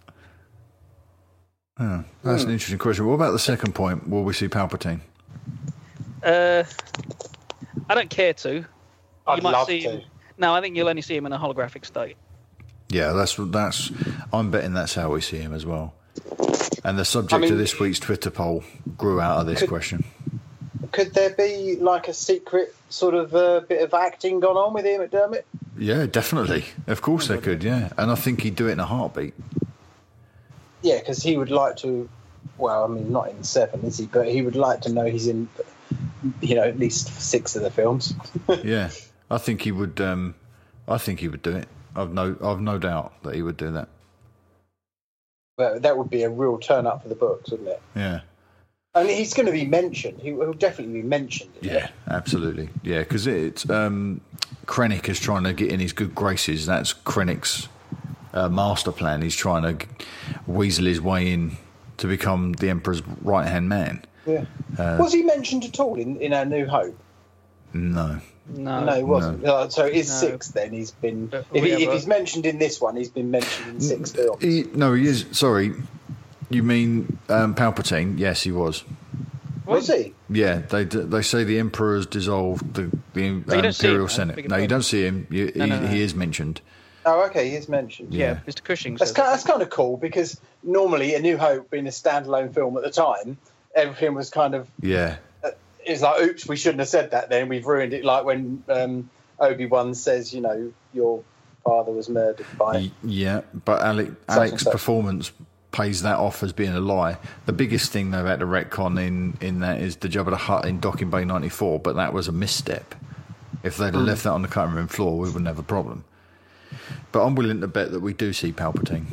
Oh, that's an interesting question. What about the second point? Will we see Palpatine? Uh, I don't care to. I'd you might love see to. him. No, I think you'll only see him in a holographic state. Yeah, that's that's. I'm betting that's how we see him as well. And the subject I mean- of this week's Twitter poll grew out of this Could- question. Could there be like a secret sort of uh, bit of acting gone on with Ian McDermott? Yeah, definitely. Of course they could, yeah. And I think he'd do it in a heartbeat. Yeah, because he would like to. Well, I mean, not in seven, is he? But he would like to know he's in, you know, at least six of the films. Yeah, I think he would. Um, I think he would do it. I've no, I've no doubt that he would do that. But that would be a real turn up for the books, wouldn't it? Yeah. And he's going to be mentioned. He will definitely be mentioned. Yeah, it? absolutely. Yeah, because it's um, Krennic is trying to get in his good graces. That's Krennic's uh, master plan. He's trying to weasel his way in to become the Emperor's right hand man. Yeah. Uh, was he mentioned at all in, in Our New Hope? No. No, no, he wasn't. No. Uh, so it is No. six then. He's been. But If, he, we have if a- he's mentioned in this one, he's been mentioned in six films. He, no, he is. Sorry, you mean um, Palpatine? Yes, he was. Was he? Yeah, they d- they say the Emperor has dissolved the the um, But you don't see him, Imperial though. Senate. Big No, you problem. don't see him. You, No, he, no, no. he is mentioned. Oh, okay, he is mentioned. Yeah, Yeah. Mister Cushing. That's says kind, that. that's kind of cool because normally A New Hope being a standalone film at the time, everything was kind of. Yeah, It's like, oops, we shouldn't have said that then. We've ruined it. Like when um, Obi-Wan says, you know, your father was murdered by. Y- yeah. But Alec, and Alec's such. performance pays that off as being a lie. The biggest thing though about the retcon in in that is the Jabba the Hutt in Docking Bay ninety-four, but that was a misstep. If they'd have Mm. left that on the cutting room floor, we wouldn't have a problem. But I'm willing to bet that we do see Palpatine.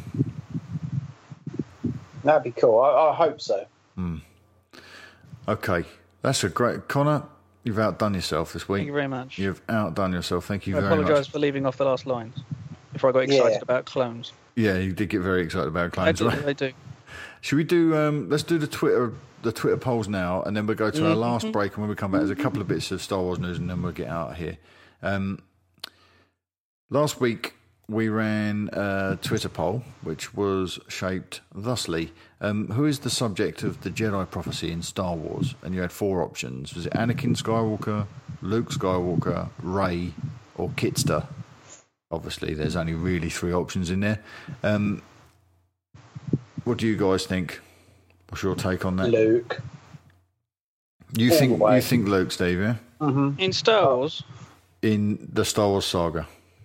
That'd be cool. I, I hope so. Okay, that's a great Connor. You've outdone yourself this week. Thank you very much. You've outdone yourself. Thank you I very apologise much. for leaving off the last lines before I got excited Yeah. about clones. Yeah, you did get very excited about I clones, do. right? I do. Should we do? Um, let's do the Twitter, the Twitter polls now, and then we'll go to our last break. And when we come back, there's a couple of bits of Star Wars news, and then we'll get out of here. Um, last week we ran a Twitter poll, which was shaped thusly: um, who is the subject of the Jedi prophecy in Star Wars? And you had four options: was it Anakin Skywalker, Luke Skywalker, Rey, or Kitster? Obviously, there's only really three options in there. Um, what do you guys think? What's your take on that? Luke. You All think the way. you think Luke, Steve? Yeah, Mm-hmm. In Star Wars, in the Star Wars saga.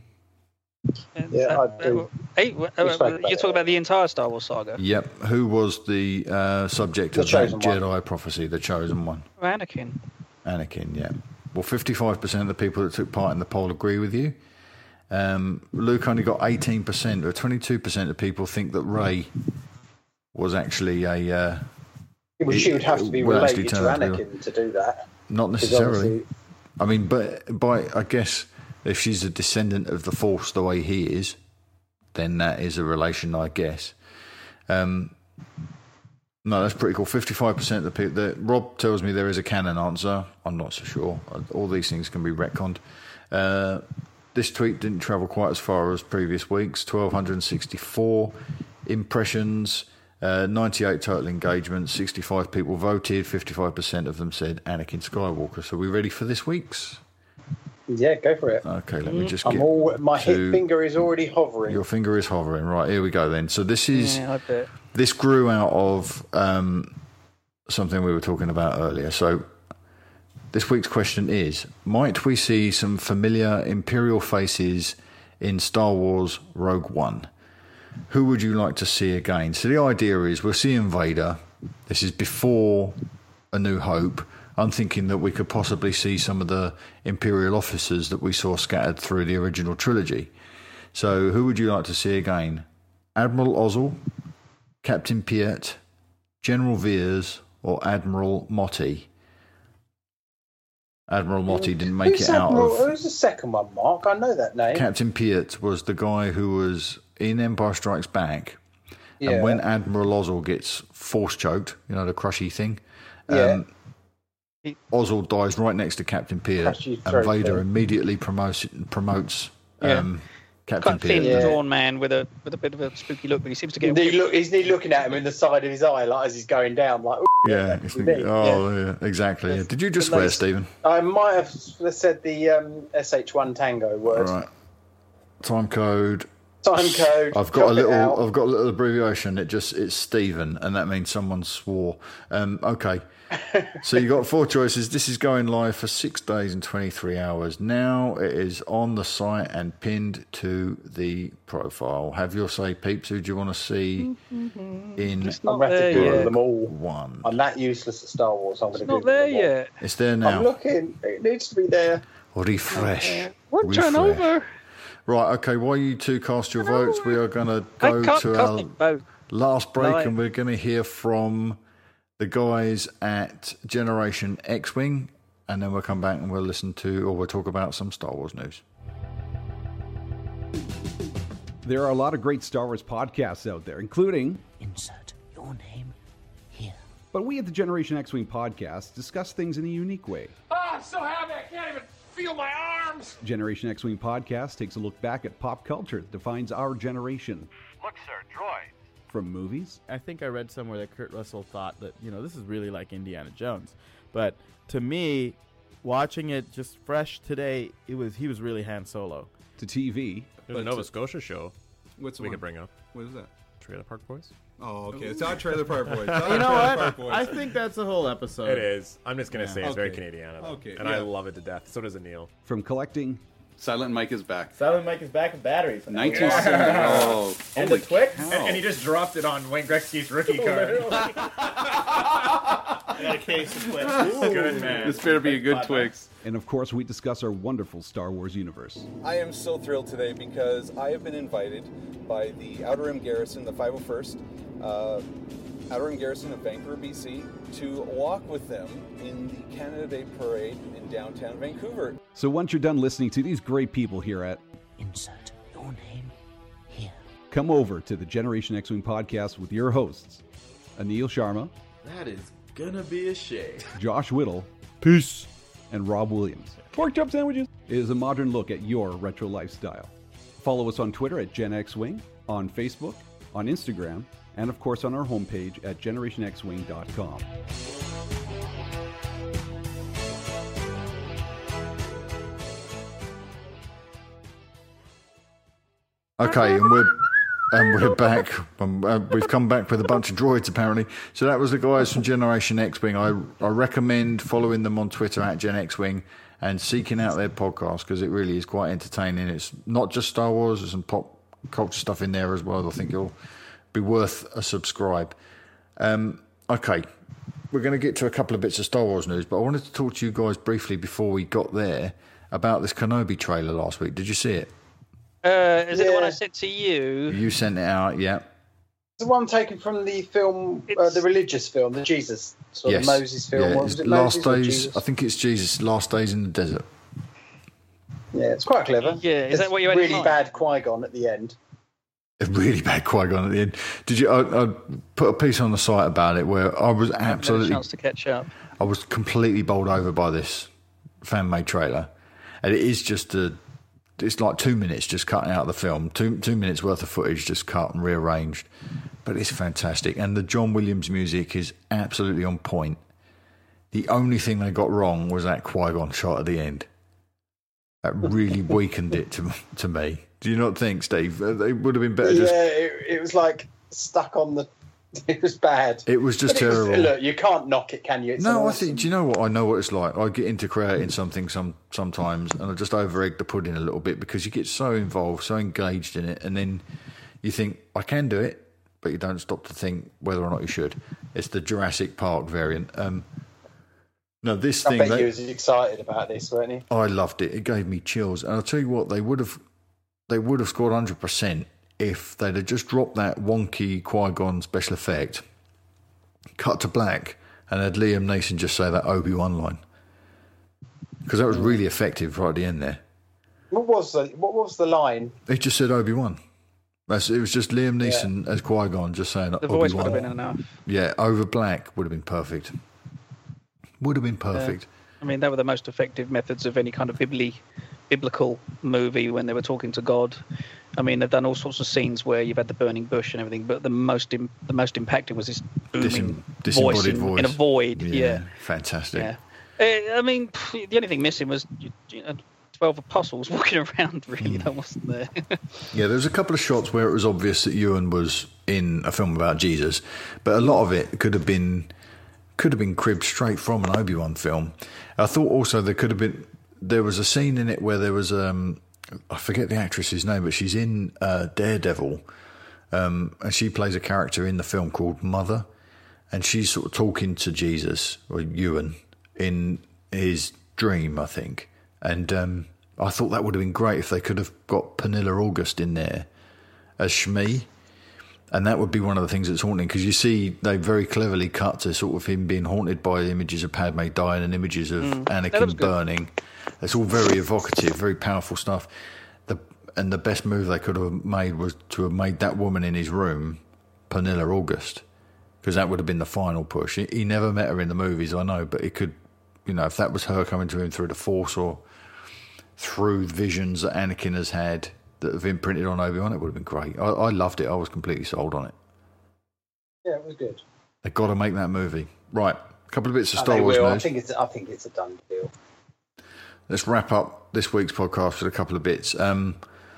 Yeah, uh, I do. uh, hey, uh, We spoke uh, about you it. talk about the entire Star Wars saga. Yep. Who was the uh, subject The of that chosen one. Jedi prophecy? The chosen one, Anakin. Anakin. Yeah. Well, fifty-five percent of the people that took part in the poll agree with you. Um, Luke only got eighteen percent, or twenty-two percent of people think that Rey was actually a uh, Well, she would have to be Well, actually related to turned out to be- Anakin to do that. not 'Cause necessarily. obviously- I mean, but by I guess if she's a descendant of the Force the way he is, then that is a relation, I guess. Um, no, that's pretty cool. Fifty-five percent of the people. The, Rob tells me there is a canon answer. I'm not so sure. All these things can be retconned. Uh, this tweet didn't travel quite as far as previous weeks. twelve sixty-four impressions. Uh, ninety-eight total engagements, sixty-five people voted, fifty-five percent of them said Anakin Skywalker. So are we ready for this week's? Yeah, go for it. Okay, let me just I'm get... all. My to- hit finger is already hovering. Your finger is hovering. Right, here we go then. So this is... Yeah, I bet. This grew out of um, something we were talking about earlier. So this week's question is, might we see some familiar Imperial faces in Star Wars Rogue One? Who would you like to see again? So the idea is we're seeing Vader. This is before A New Hope. I'm thinking that we could possibly see some of the Imperial officers that we saw scattered through the original trilogy. So who would you like to see again? Admiral Ozzel, Captain Piet, General Veers, or Admiral Motti? Admiral Motti didn't make Who's it out Admiral- of... Who's the second one, Mark? I know that name. Captain Piet was the guy who was in Empire Strikes Back. Yeah. And when Admiral Ozzel gets force choked, you know, the crushy thing, Yeah. um, Ozzel dies right next to Captain Piet, Crushy and throat Vader thing. immediately promotes promotes Yeah. um, Captain Quite thin, Piet. Yeah. drawn man with a with a bit of a spooky look, but he seems to get. He look, he's he looking at him in the side of his eye, like as he's going down. Like, "Ooh." Yeah, it's Me, the- oh, yeah, exactly. Yeah. Did you just The swear, most- Stephen? I might have said the um, S H one Tango word. All right. Time code Time code. I've got a drop it out. little. I've got a little abbreviation. It just it's Stephen, and that means someone swore. Um, okay, so you got four choices. This is going live for six days and twenty-three hours. Now it is on the site and pinned to the profile. Have your say, peeps. Who do you want to see in It's not I'm going to there Google yet. them all. one? I'm that useless at Star Wars. I'm going to It's not Google there them all. yet. It's there I'm now. looking. It needs to be there. Refresh. What Refresh. turn over? Right. Okay. While you two cast your votes, we are going to I go can't to cast our it both. last break, No, I- and we're going to hear from the guys at Generation X-Wing, and then we'll come back and we'll listen to, or we'll talk about some Star Wars news. There are a lot of great Star Wars podcasts out there, including Insert your name here. But we at the Generation X-Wing podcast discuss things in a unique way. Oh, I'm so happy I can't even feel my arms. Generation X-Wing podcast takes a look back at pop culture that defines our generation. Look, sir, droid. From movies, I think I read somewhere that Kurt Russell thought that, you know, this is really like Indiana Jones. But to me, watching it just fresh today, it was he was really Han Solo. to T V. There's a Nova Scotia show What's the we one? could bring up. What is that? Trailer Park Boys. Oh, okay. It's not Trailer Park Boys. It's not You know Trailer what? Park Boys. I think that's a whole episode. It is. I'm just gonna Yeah. say it's very Okay. Canadian. Okay, And yeah. I love it to death. So does Anil. From collecting Silent Mike is back. Silent Mike is back with batteries. nineteen seventy. Oh, And holy the Twix? cow. And, and he just dropped it on Wayne Gretzky's rookie card. Got a case of Twix. Good man. This better be a good Twix. And of course, we discuss our wonderful Star Wars universe. I am so thrilled today because I have been invited by the Outer Rim Garrison, the five oh first uh, Outer Rim Garrison of Vancouver, B C, to walk with them in the Canada Day Parade in downtown Vancouver. So once you're done listening to these great people here at Insert your name here. come over to the Generation X-Wing podcast with your hosts, Anil Sharma, That is gonna be a shame. Josh Whittle, peace, and Rob Williams. Pork chop sandwiches. It is a modern look at your retro lifestyle. Follow us on Twitter at Gen X Wing, on Facebook, on Instagram, and of course on our homepage at generation x wing dot com. Okay, and we're and we're back. Um, uh, we've come back with a bunch of droids, apparently. So that was the guys from Generation X-Wing. I, I recommend following them on Twitter at Gen X-Wing and seeking out their podcast because it really is quite entertaining. It's not just Star Wars, there's some pop culture stuff in there as well. I think it'll be worth a subscribe. Um, okay, we're going to get to a couple of bits of Star Wars news, but I wanted to talk to you guys briefly before we got there about this Kenobi trailer last week. Did you see it? Uh, is it the one I Yeah. sent to you? You sent it out, yeah. The one taken from the film, uh, It's- the religious film, the Jesus, sort Yes. of Moses film. Yeah, What it's was it, Last Moses or Days. Jesus? I think it's Jesus. Last Days in the Desert. Yeah, it's quite clever. Yeah, is It's that what you had in really mind? bad Qui-Gon at the end. A really bad Qui-Gon at the end. Did you? I, I put a piece on the site about it where I was I haven't had a absolutely, chance to catch up. I was completely bowled over by this fan-made trailer, and it is just a. It's like two minutes just cutting out the film, two two minutes worth of footage just cut and rearranged, but it's fantastic. And the John Williams music is absolutely on point. The only thing they got wrong was that Qui-Gon shot at the end. That really weakened it to to me. Do you not think, Steve? Uh, It would have been better. Yeah, Just it, it was like stuck on the. It was bad. it was just But it was- terrible. look, you can't knock it, can you? It's No, an I awesome- think. Do you know what? I know what it's like. I get into creating something some sometimes, and I just over egg the pudding a little bit because you get so involved, so engaged in it, and then you think I can do it, but you don't stop to think whether or not you should. It's the Jurassic Park variant. Um, no, this I thing. bet they- you was excited about this, weren't you? I loved it. It gave me chills, and I'll tell you what, they would have, they would have scored hundred percent if they'd have just dropped that wonky Qui-Gon special effect, cut to black, and had Liam Neeson just say that Obi-Wan line, because that was really effective right at the end there. What was the What was the line? He just said Obi-Wan. That's it. Was just Liam Neeson as Qui-Gon just saying The Obi-Wan. voice would have been enough. Yeah, over black would have been perfect. Would have been perfect. I mean, they were the most effective methods of any kind of bibli- biblical movie when they were talking to God. I mean, they've done all sorts of scenes where you've had the burning bush and everything, but the most im- the most impacting was this booming Disem- voice, disembodied in, voice in a void. Yeah, fantastic. yeah. Uh, I mean, pff, the only thing missing was you, you know, twelve apostles walking around. Really, that wasn't there. Yeah, there was a couple of shots where it was obvious that Ewan was in a film about Jesus, but a lot of it could have been could have been cribbed straight from an Obi-Wan film. I thought also there could have been there was a scene in it where there was um I forget the actress's name, but she's in uh, Daredevil, um, and she plays a character in the film called Mother, and she's sort of talking to Jesus or Ewan in his dream, I think. And um, I thought that would have been great if they could have got Pernilla August in there as Shmi. And that would be one of the things that's haunting, because you see they very cleverly cut to sort of him being haunted by images of Padme dying and images of Mm, Anakin burning. It's all very evocative, very powerful stuff. The And the best move they could have made was to have made that woman in his room Pernilla August, because that would have been the final push. He, he never met her in the movies, I know, but it could, you know, if that was her coming to him through the Force or through visions that Anakin has had that have imprinted on Obi-Wan, it would have been great. I, I loved it. I was completely sold on it. Yeah, it was good. They've got to make that movie. Right, a couple of bits of Oh, Star they Wars will. I news. think it's. I think it's a done deal. Let's wrap up this week's podcast with a couple of bits. Um,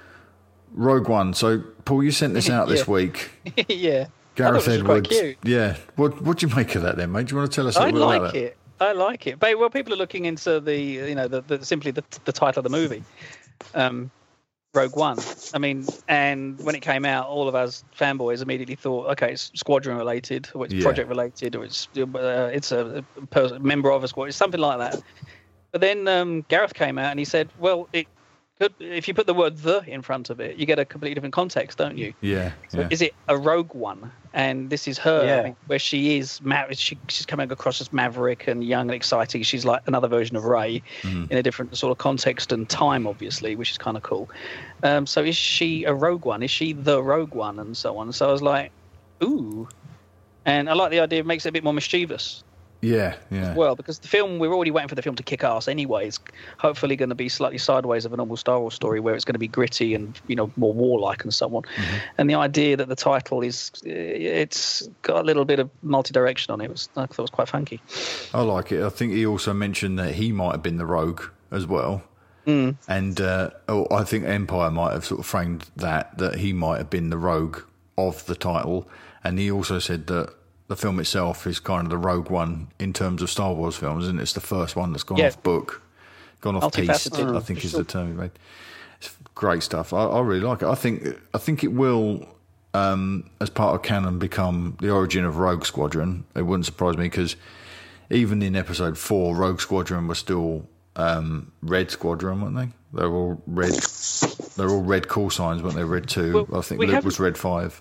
Rogue One. So, Paul, you sent this out this Yeah. week. Yeah. Gareth I thought it was quite Edwards. cute. Yeah. What What do you make of that then, mate? Do you want to tell us a I little bit like about that? it. I like it. But well, people are looking into the, you know, the, the simply the, the title of the movie, um, Rogue One. I mean, and when it came out, all of us fanboys immediately thought, okay, it's squadron related, or it's Yeah. project related, or it's uh, it's a, a person, member of a squad, it's something like that. But then um, Gareth came out and he said, well, it could, if you put the word "the" in front of it, you get a completely different context, don't you? Yeah. So yeah. is it a Rogue One? And this is her, Yeah. I mean, where she is, ma- she, she's coming across as maverick and young and exciting. She's like another version of Rey Mhm. in a different sort of context and time, obviously, which is kind of cool. Um, so is she a Rogue One? Is she the Rogue One? And so on. So I was like, ooh. And I like the idea. It makes it a bit more mischievous. Yeah. Yeah. Well, because the film, we're already waiting for the film to kick ass anyway. It's hopefully going to be slightly sideways of a normal Star Wars story, where it's going to be gritty and, you know, more warlike and so on. Mm-hmm. And the idea that the title is, it's got a little bit of multi-direction on it, was, I thought it was quite funky. I like it. I think he also mentioned that he might have been the rogue as well. Mm. And uh, oh, I think Empire might have sort of framed that, that he might have been the rogue of the title. And he also said that the film itself is kind of the Rogue One in terms of Star Wars films, isn't it? It's the first one that's gone Yeah. off book, gone off piece, Multifaceted. I think For is sure. the term he made. It's great stuff. I, I really like it. I think I think it will, um, as part of canon, become the origin of Rogue Squadron. It wouldn't surprise me, because even in Episode Four, Rogue Squadron was still um, Red Squadron, weren't they? They were all red. They were all red call signs, weren't they? Red Two. Well, I think we Luke haven't- was Red Five.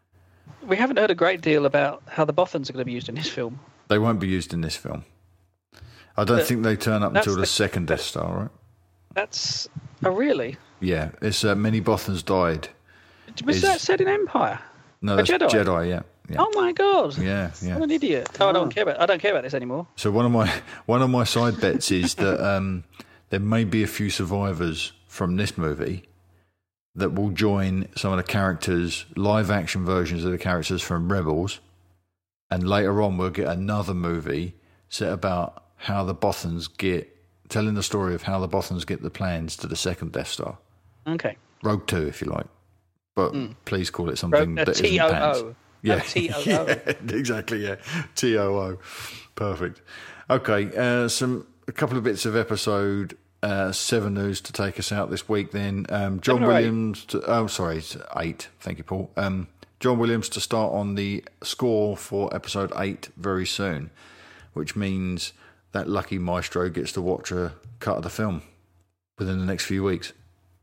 We haven't heard a great deal about how the Bothans are going to be used in this film. They won't be used in this film. I don't But think they turn up that's until the, the- second Death Star, right? That's, oh really? Yeah, it's uh, many Bothans died. Was Is- that said in Empire? No, A that's Jedi? Jedi. Yeah, yeah, Oh my god! yeah, yeah. What an idiot! Oh, I don't care about. I don't care about this anymore. So one of my one of my side bets is that um, there may be a few survivors from this movie that will join some of the characters, live action versions of the characters from Rebels, and later on we'll get another movie set about how the Bothans get, telling the story of how the Bothans get the plans to the second Death Star. Okay. Rogue Two, if you like, but Mm. please call it something Rogue- uh, that isn't T O O. pants. No, Yeah, T O O. yeah, exactly. Yeah, T O O. Perfect. Okay, uh, some a couple of bits of episode uh, seven news to take us out this week. Then um, John Seven or eight? Williams. To, oh, sorry, it's eight. Thank you, Paul. Um, John Williams to start on the score for episode eight very soon, which means that lucky maestro gets to watch a cut of the film within the next few weeks.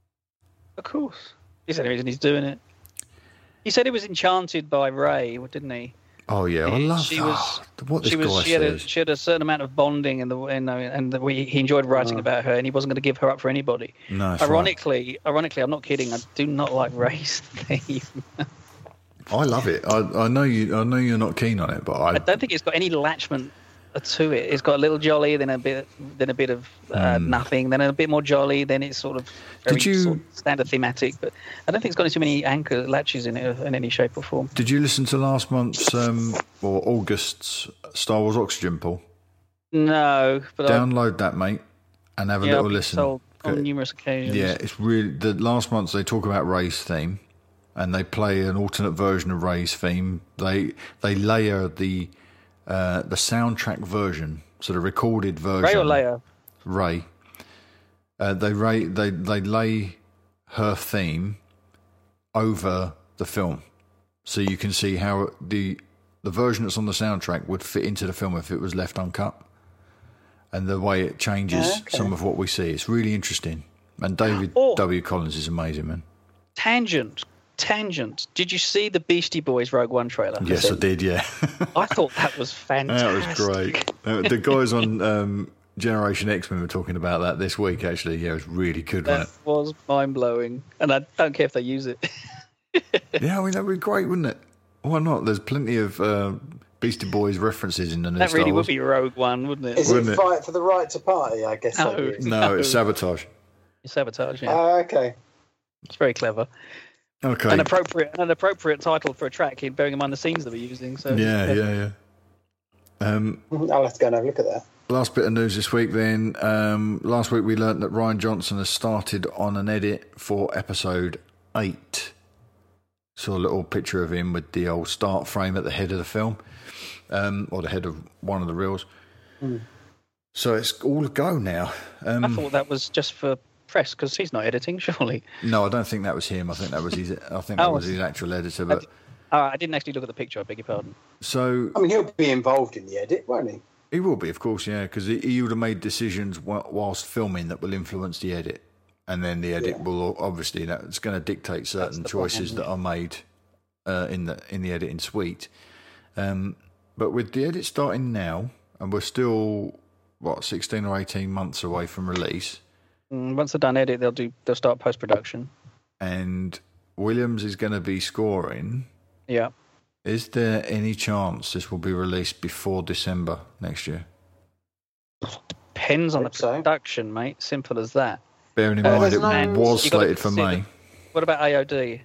Of course. He's the only reason he's doing it. He said he was enchanted by Ray, didn't he? Oh yeah, I He- love she that. was- what this she was. guy She had, a, says. she had a certain amount of bonding, and the you know, and the, we, he enjoyed writing Oh. about her, and he wasn't going to give her up for anybody. No, that's right. ironically, ironically, I'm not kidding. I do not like Ray's theme. I love it. I, I know you. I know you're not keen on it, but I. I don't think it's got any latchment to it. It's got a little jolly, then a bit, then a bit of uh, Mm. nothing, then a bit more jolly, then it's sort of very Did you- sort of standard thematic. But I don't think it's got too many anchor latches in it in any shape or form. Did you listen to last month's um, or August's Star Wars Oxygen, Paul? No, but I, Download that, mate, and have a yeah, little I've been listen. told on numerous occasions. Yeah, it's really the last months they talk about Rey's theme, and they play an alternate version of Rey's theme. They they layer the uh, the soundtrack version, so the recorded version. Rey or Leia? Rey. Uh, they Rey they they lay her theme over the film, so you can see how the the version that's on the soundtrack would fit into the film if it was left uncut, and the way it changes Yeah, okay. some of what we see. It's really interesting. And David Oh. W. Collins is amazing, man. Tangent, tangent. Did you see the Beastie Boys Rogue One trailer? Yes, I did. Yeah, I thought that was fantastic. that was great. Uh, the guys on um, Generation X-Men were talking about that this week. Actually, yeah, it was really good. That was mind blowing, and I don't care if they use it. Yeah, I mean that would be great, wouldn't it? Why not? There's plenty of uh, Beastie Boys references in the new That Star really Wars. would be Rogue One, wouldn't it? Is Wouldn't it it? fight for the right to party? I guess. No, that is. No, it's sabotage. Sabotage. Yeah, Oh, okay. it's very clever. Okay. An appropriate, an appropriate title for a track, bearing in mind the scenes that we're using. So Yeah, yeah, yeah. Um, I'll have to go and have a look at that. last bit of news this week then. Um, last week we learnt that Ryan Johnson has started on an edit for episode eight. Saw a little picture of him with the old start frame at the head of the film, um, or the head of one of the reels. Mm. So it's all a go now. Um, I thought that was just for press because he's not editing, surely. no, I don't think that was him. I think that was his. I think that Oh. was his actual editor. But Oh, I didn't actually look at the picture. I beg your pardon. so I mean, he'll be involved in the edit, won't he? he will be, of course, yeah, because he, he would have made decisions wh- whilst filming that will influence the edit, and then the edit Yeah. will obviously that's going to dictate certain choices that are made uh, in the in the editing suite. Um, but with the edit starting now, and we're still what sixteen or eighteen months away from release, Mm, once they're done edit, they'll do. They'll start post production. and Williams is going to be scoring. Yeah. Is there any chance this will be released before December next year? Depends on the Hope so. production, mate. Simple as that. Bearing in Uh, mind there's it no- was you gotta slated for consider- May. What about A O D?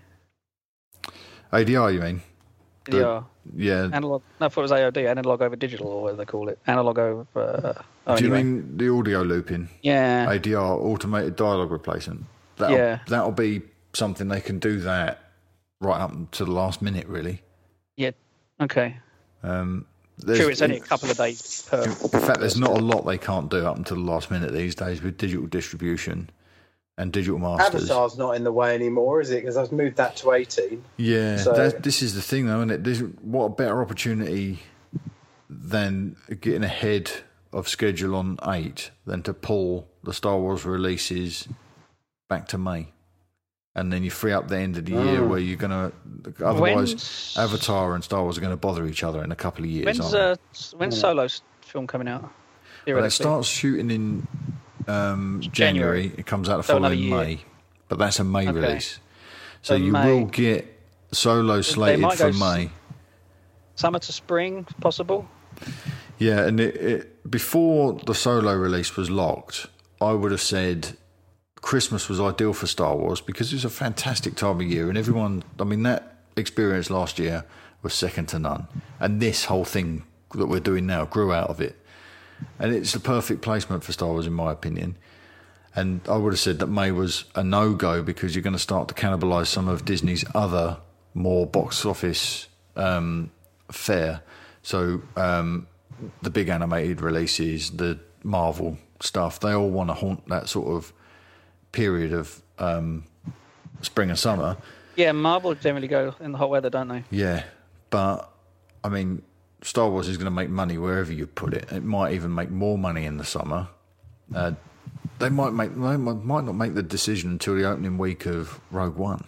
A D R, you mean? A D R. Yeah. Analog. No, I thought it was A O D. Analog over digital, or whatever they call it. Analog over. Uh, oh, Do you anyway. mean the audio looping? Yeah. A D R, automated dialogue replacement. That'll, Yeah. That'll be something they can do that right up to the last minute, really. Yeah. Okay. Um, there's- True. It's only a couple of days per. In fact, there's not a lot they can't do up until the last minute these days with digital distribution and digital masters. Avatar's not in the way anymore, is it? Because I've moved that to eighteen. Yeah, So- that, this is the thing, though, isn't it? This, what a better opportunity than getting ahead of schedule on eight than to pull the Star Wars releases back to May. And then you free up the end of the year Mm. where you're going to... Otherwise, When's- Avatar and Star Wars are going to bother each other in a couple of years, When's aren't they? uh, s- when's Solo's film coming out? Well, it Theoretically. starts shooting in um, January. January. It comes out the So another following year. May. But that's a May Okay. release. So, So you May. will get Solo slated might for go s- May. Summer to spring, possible. Yeah, and it, it, before the Solo release was locked, I would have said Christmas was ideal for Star Wars because it was a fantastic time of year, and everyone, I mean, that experience last year was second to none. And this whole thing that we're doing now grew out of it. And it's the perfect placement for Star Wars, in my opinion. And I would have said that May was a no-go because you're going to start to cannibalise some of Disney's other more box office um, fare. So um, the big animated releases, the Marvel stuff, they all want to haunt that sort of period of um, spring and summer. Yeah, Marvel generally go in the hot weather, don't they? Yeah, but I mean, Star Wars is going to make money wherever you put it. It might even make more money in the summer. Uh, they might make they might might not make the decision until the opening week of Rogue One.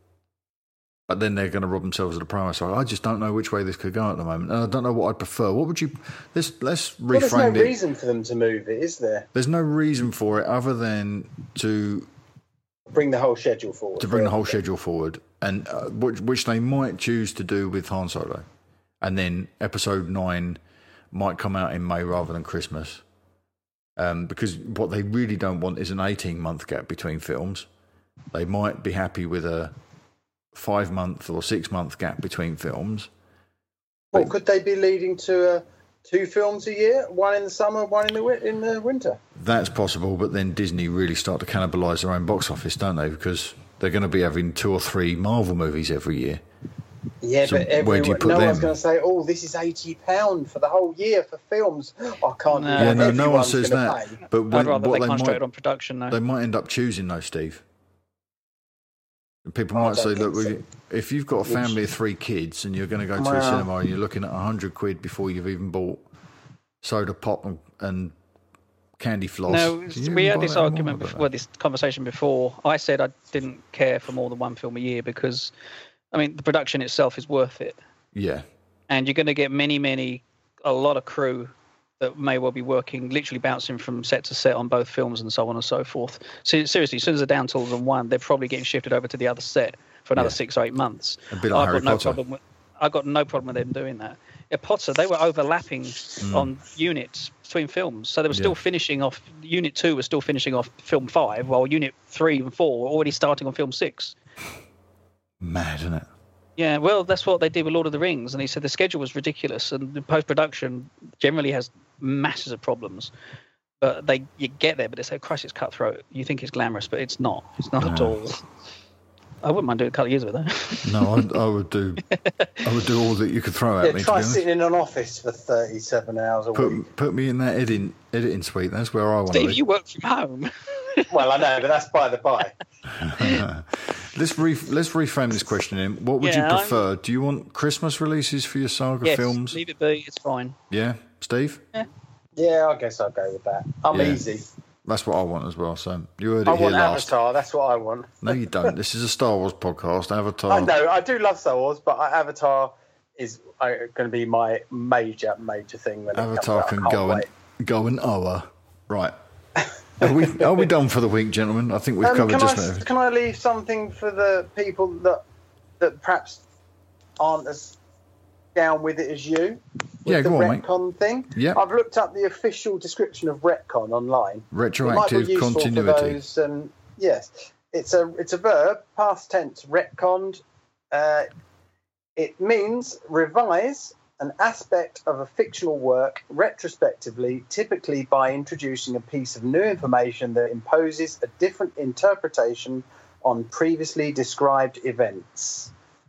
But then they're going to rob themselves of the promo. So I just don't know which way this could go at the moment, and I don't know what I'd prefer. What would you? Let's let's Well, there's no reframe it. reason for them to move it, is there? There's no reason for it other than to Bring the whole schedule forward. to bring the whole schedule forward, and uh, which, which they might choose to do with Han Solo, and then Episode Nine might come out in May rather than Christmas, um, because what they really don't want is an eighteen-month gap between films. They might be happy with a five-month or six-month gap between films. Well, could they be leading to a two films a year, one in the summer, one in the wi- in the winter. That's possible, but then Disney really start to cannibalise their own box office, don't they? Because they're going to be having two or three Marvel movies every year. Yeah, So but where do you everyone, put no them? one's going to say, "Oh, this is eighty pound for the whole year for films." I can't. do No. that. Yeah, no, no one Everyone's says gonna that. pay. But I'd when, rather what they they concentrate might, on production though. they might end up choosing though, Steve. People I might don't say, "Look, think we, if you've got a family of three kids and you're going to go to a Well- cinema and you're looking at a hundred quid before you've even bought soda pop and, and candy floss." No, can you we even had buy this that anymore? argument before, well, this conversation before. I said I didn't care for more than one film a year because, I mean, the production itself is worth it, Yeah, and you're going to get many, many, a lot of crew that may well be working, literally bouncing from set to set on both films and so on and so forth. So seriously, as soon as they're down tools on one, they're probably getting shifted over to the other set for another Yeah. six or eight months. a bit like I've Harry got no Potter. problem with. I got no problem with them doing that. Yeah, Potter, they were overlapping on units between films, so they were still Mm. Yeah. finishing off. Unit two was still finishing off film five, while Unit three and four were already starting on film six. Mad, isn't it? Yeah, well, that's what they did with Lord of the Rings, and he said the schedule was ridiculous, and the post production generally has masses of problems. But they, you get there, but they say, "Christ, it's cutthroat." You think it's glamorous, but it's not. It's not at No. all. I wouldn't mind doing a couple of years of it though. No, I, I would do. I would do all that you could throw at Yeah, me. To be try honest. sitting in an office for thirty-seven hours a week. Put, put me in that editing editing suite. That's where I want to Steve, be. you work from home. Well, I know, but that's by the by. let's re, let's reframe this question. In what would Yeah, you I'm- prefer? Do you want Christmas releases for your saga Yes, films? leave it be. It's fine. Yeah, Steve. Yeah, I guess I'll go with that. I'm Yeah. easy. That's what I want as well. So you heard it I here want last. Avatar. That's what I want. No, you don't. This is a Star Wars podcast. Avatar. I know. I do love Star Wars, but Avatar is uh, going to be my major, major thing when Avatar it comes can out. I go can't and go an hour. Right. Are we are we done for the week, gentlemen? I think we've Um, covered can, just I, about. can I leave something for the people that that perhaps aren't as down with it as you? With Yeah, the go on, mate. retcon thing. Yeah. I've looked up the official description of retcon online. Retroactive It might be useful continuity. For those, um, yes, it's a it's a verb, past tense, retconned. Uh, it means revise an aspect of a fictional work retrospectively, typically by introducing a piece of new information that imposes a different interpretation on previously described events.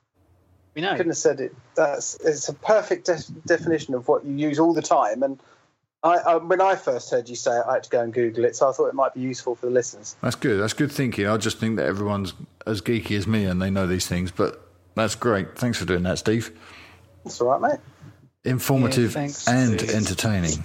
We know. Couldn't have said it. That's it's a perfect de- definition of what you use all the time. And I, I, when I first heard you say it, I had to go and Google it, so I thought it might be useful for the listeners. That's good. That's good thinking. I just think that everyone's as geeky as me and they know these things. But that's great. Thanks for doing that, Steve. That's all right, mate. Informative Yeah, thanks. and entertaining.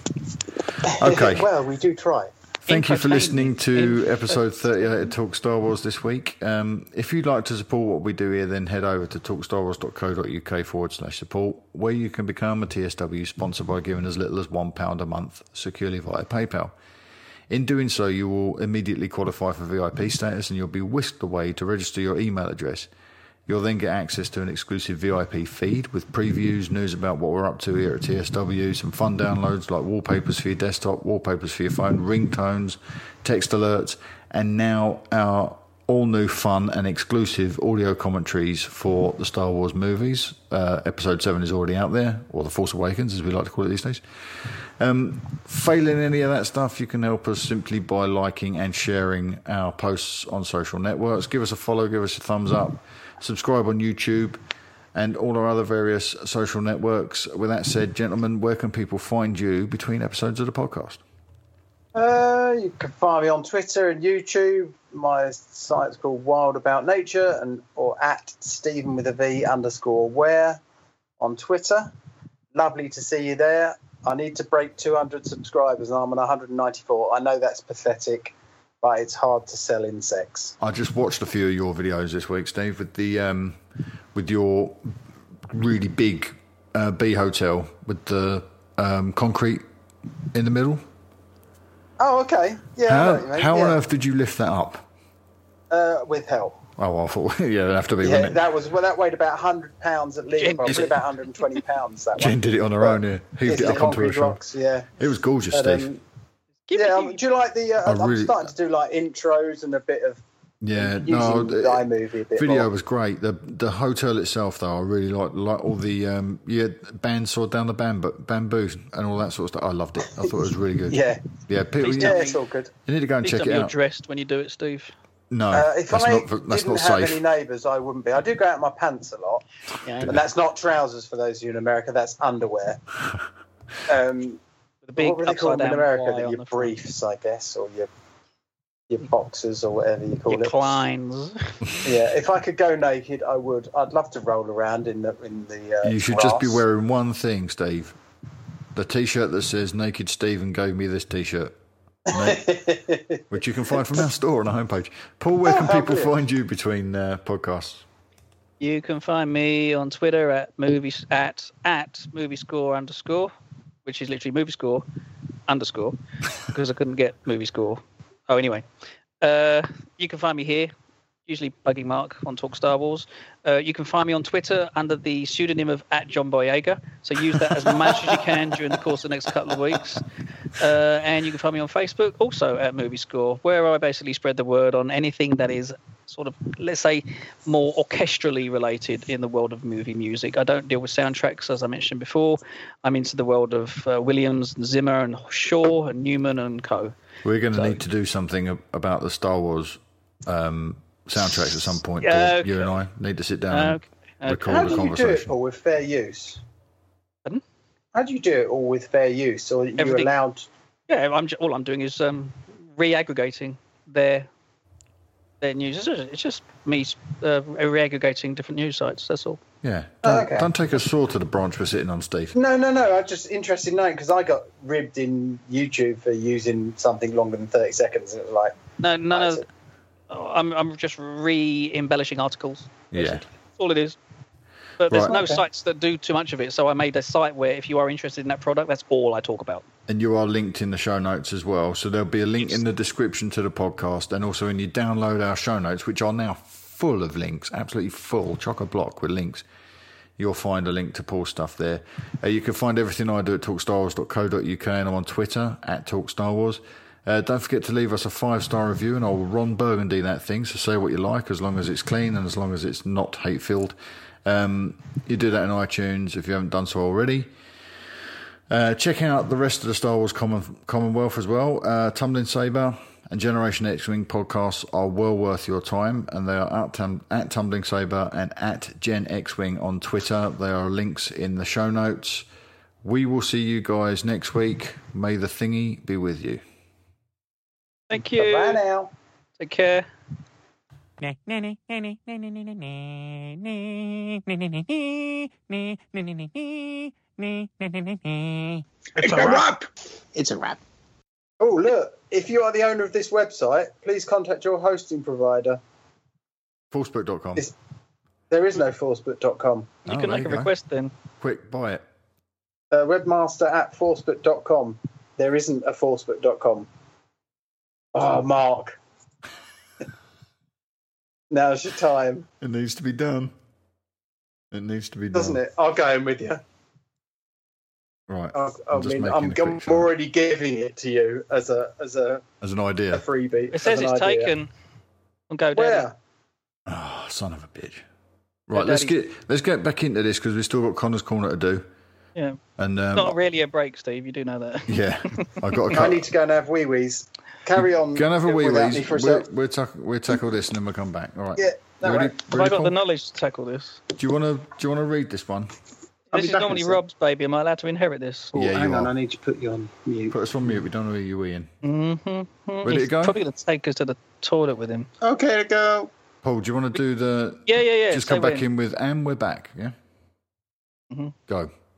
Okay. Well, we do try. Thank you for listening to episode thirty-eight of Talk Star Wars this week. Um, if you'd like to support what we do here, then head over to talkstarwars.co.uk forward slash support, where you can become a T S W sponsor by giving as little as one pound a month securely via PayPal. In doing so, you will immediately qualify for V I P status and you'll be whisked away to register your email address. You'll then get access to an exclusive V I P feed with previews, news about what we're up to here at T S W, some fun downloads like wallpapers for your desktop, wallpapers for your phone, ringtones, text alerts, and now our all-new fun and exclusive audio commentaries for the Star Wars movies. Uh, episode seven is already out there, or The Force Awakens, as we like to call it these days. Um, failing any of that stuff, you can help us simply by liking and sharing our posts on social networks. Give us a follow, give us a thumbs up. Subscribe on YouTube and all our other various social networks. With that said, gentlemen, where can people find you between episodes of the podcast? Uh, you can find me on Twitter and YouTube. My site's called Wild About Nature, and or at Stephen with a V underscore where on Twitter. Lovely to see you there. I need to break two hundred subscribers, and I'm on one hundred ninety-four. I know that's pathetic, but it's hard to sell insects. I just watched a few of your videos this week, Steve, with the um, with your really big uh, bee hotel with the um, concrete in the middle. Oh, okay. Yeah. I know How, what you mean. how yeah. on earth did you lift that up? Uh, with help. Oh, I thought, yeah, it'd have to be, Yeah, wouldn't it? that was well. That weighed about one hundred pounds at least. Jen- Probably about one hundred twenty pounds. That Jen one. did it on her But own, yeah. Heaved it's it the up onto her concrete shoulder. rocks, yeah. It was gorgeous, But, Steve. um, yeah, um, do you like the? Uh, I I'm really- starting to do like intros and a bit of Yeah, Using no, the the iMovie a bit video more. was great. The the hotel itself, though, I really like like all the um, yeah band saw down the bamboo, bamboo and all that sort of stuff. I loved it. I thought it was really good. Yeah. yeah. People, Please you, tell Yeah, me- it's all good. you need to go and Please check tell it me you're out. dressed when you do it, Steve. No, Uh, if that's I not that's didn't not have safe. any neighbours, I wouldn't be. I do go out in my pants a lot, Yeah, and that's not trousers for those of you in America. That's underwear. Um, with a big what were they called in upside-down America? Y That on your the front. briefs, I guess, or your your boxers or whatever you call Your it. Kleins. Yeah, if I could go naked, I would. I'd love to roll around in the in the. Uh, You should just be grass. wearing one thing, Steve. The T-shirt that says "Naked Stephen gave me this T-shirt," Na- which you can find from our store on our homepage. Paul, where Oh, can how people good. find you between uh, podcasts? You can find me on Twitter at movies at at movie score underscore, which is literally movie score underscore, because I couldn't get movie score. Oh, anyway, uh, you can find me here, usually bugging Mark on Talk Star Wars. Uh, you can find me on Twitter under the pseudonym of at John Boyega. So use that as much as you can during the course of the next couple of weeks. Uh, and you can find me on Facebook, also at Movie Score, where I basically spread the word on anything that is sort of, let's say, more orchestrally related in the world of movie music. I don't deal with soundtracks, as I mentioned before. I'm into the world of uh, Williams and Zimmer and Shaw and Newman and co. We're going to So- need to do something ab- about the Star Wars um, soundtracks at some point. Yeah, Paul. You and I need to sit down and Okay, okay. record How a do you do it conversation. all with fair use? Pardon? How do you do it all with fair use, or are you Everything- allowed? Yeah, I'm ju- all I'm doing is um, re-aggregating their their news. It's just, it's just me uh, re-aggregating different news sites. That's all. Yeah, Oh, don't, okay. don't take a sword to the branch we're sitting on, Steve. No, no, no. I'm just interested in knowing because I got ribbed in YouTube for using something longer than thirty seconds, and it was like, No, no, no. I'm I'm just re-embellishing articles. Yeah. That's all it is. But there's Right. no Okay. sites that do too much of it, so I made a site where if you are interested in that product, that's all I talk about. And you are linked in the show notes as well. So there'll be a link in the description to the podcast, and also when you download our show notes, which are now full of links, absolutely full, chock-a-block with links. You'll find a link to Paul's stuff there. Uh, you can find everything I do at talk star wars dot co dot uk, and I'm on Twitter at talkstarwars. Uh, don't forget to leave us a five-star review, and I'll Ron Burgundy that thing, so say what you like, as long as it's clean and as long as it's not hate-filled. Um, you do that in iTunes if you haven't done so already. Uh, check out the rest of the Star Wars Common, Commonwealth as well. Uh, Tumbling Saber and Generation X-Wing podcasts are well worth your time, and they are at, tum- at Tumbling Saber and at Gen X-Wing on Twitter. There are links in the show notes. We will see you guys next week. May the thingy be with you. Thank you. bye now. Take care. It's a wrap. It's a wrap. Oh, look. If you are the owner of this website, please contact your hosting provider. Forcebook dot com. It's- There is no forcebook dot com. You Oh, can there make a you go. request then. Quick, buy it. Uh, webmaster at forcebook dot com. There isn't a forcebook dot com. Oh, Mark. Now's your time, It needs to be done. It needs to be done. doesn't it? I'll go in with you. Right. I, I I'm just mean, making I'm, a quick I'm show. already giving it to you as a as a, As an a idea. freebie. It says as an it's idea. taken on GoDaddy. Where? Oh, son of a bitch. Right, let's Daddy. get let's get back into this because we've still got Connor's Corner to do. Yeah. And um, Not really a break, Steve. You do know that. yeah, I've got a I cut. need to go and have wee wees. Carry on. Go and have a wee without wees. me for a We'll, sec. we'll, tack- we'll tackle this and then we'll come back. All right. Yeah, no, You ready, right. Have ready, I got Paul? the knowledge to tackle this? Do you want to do you want to read this one? I'll This be is back in normally a sec. Rob's baby. Am I allowed to inherit this? Oh, Yeah, you hang on, are. I need to put you on mute. Put us on mute. We don't know who you're in. Mm-hmm. Ready to He's go? probably going to take us to the toilet with him. Okay to go. Paul, do you want to do the? Yeah, yeah, yeah. Just stay come back with in with, and we're back. Yeah. Mhm. Go.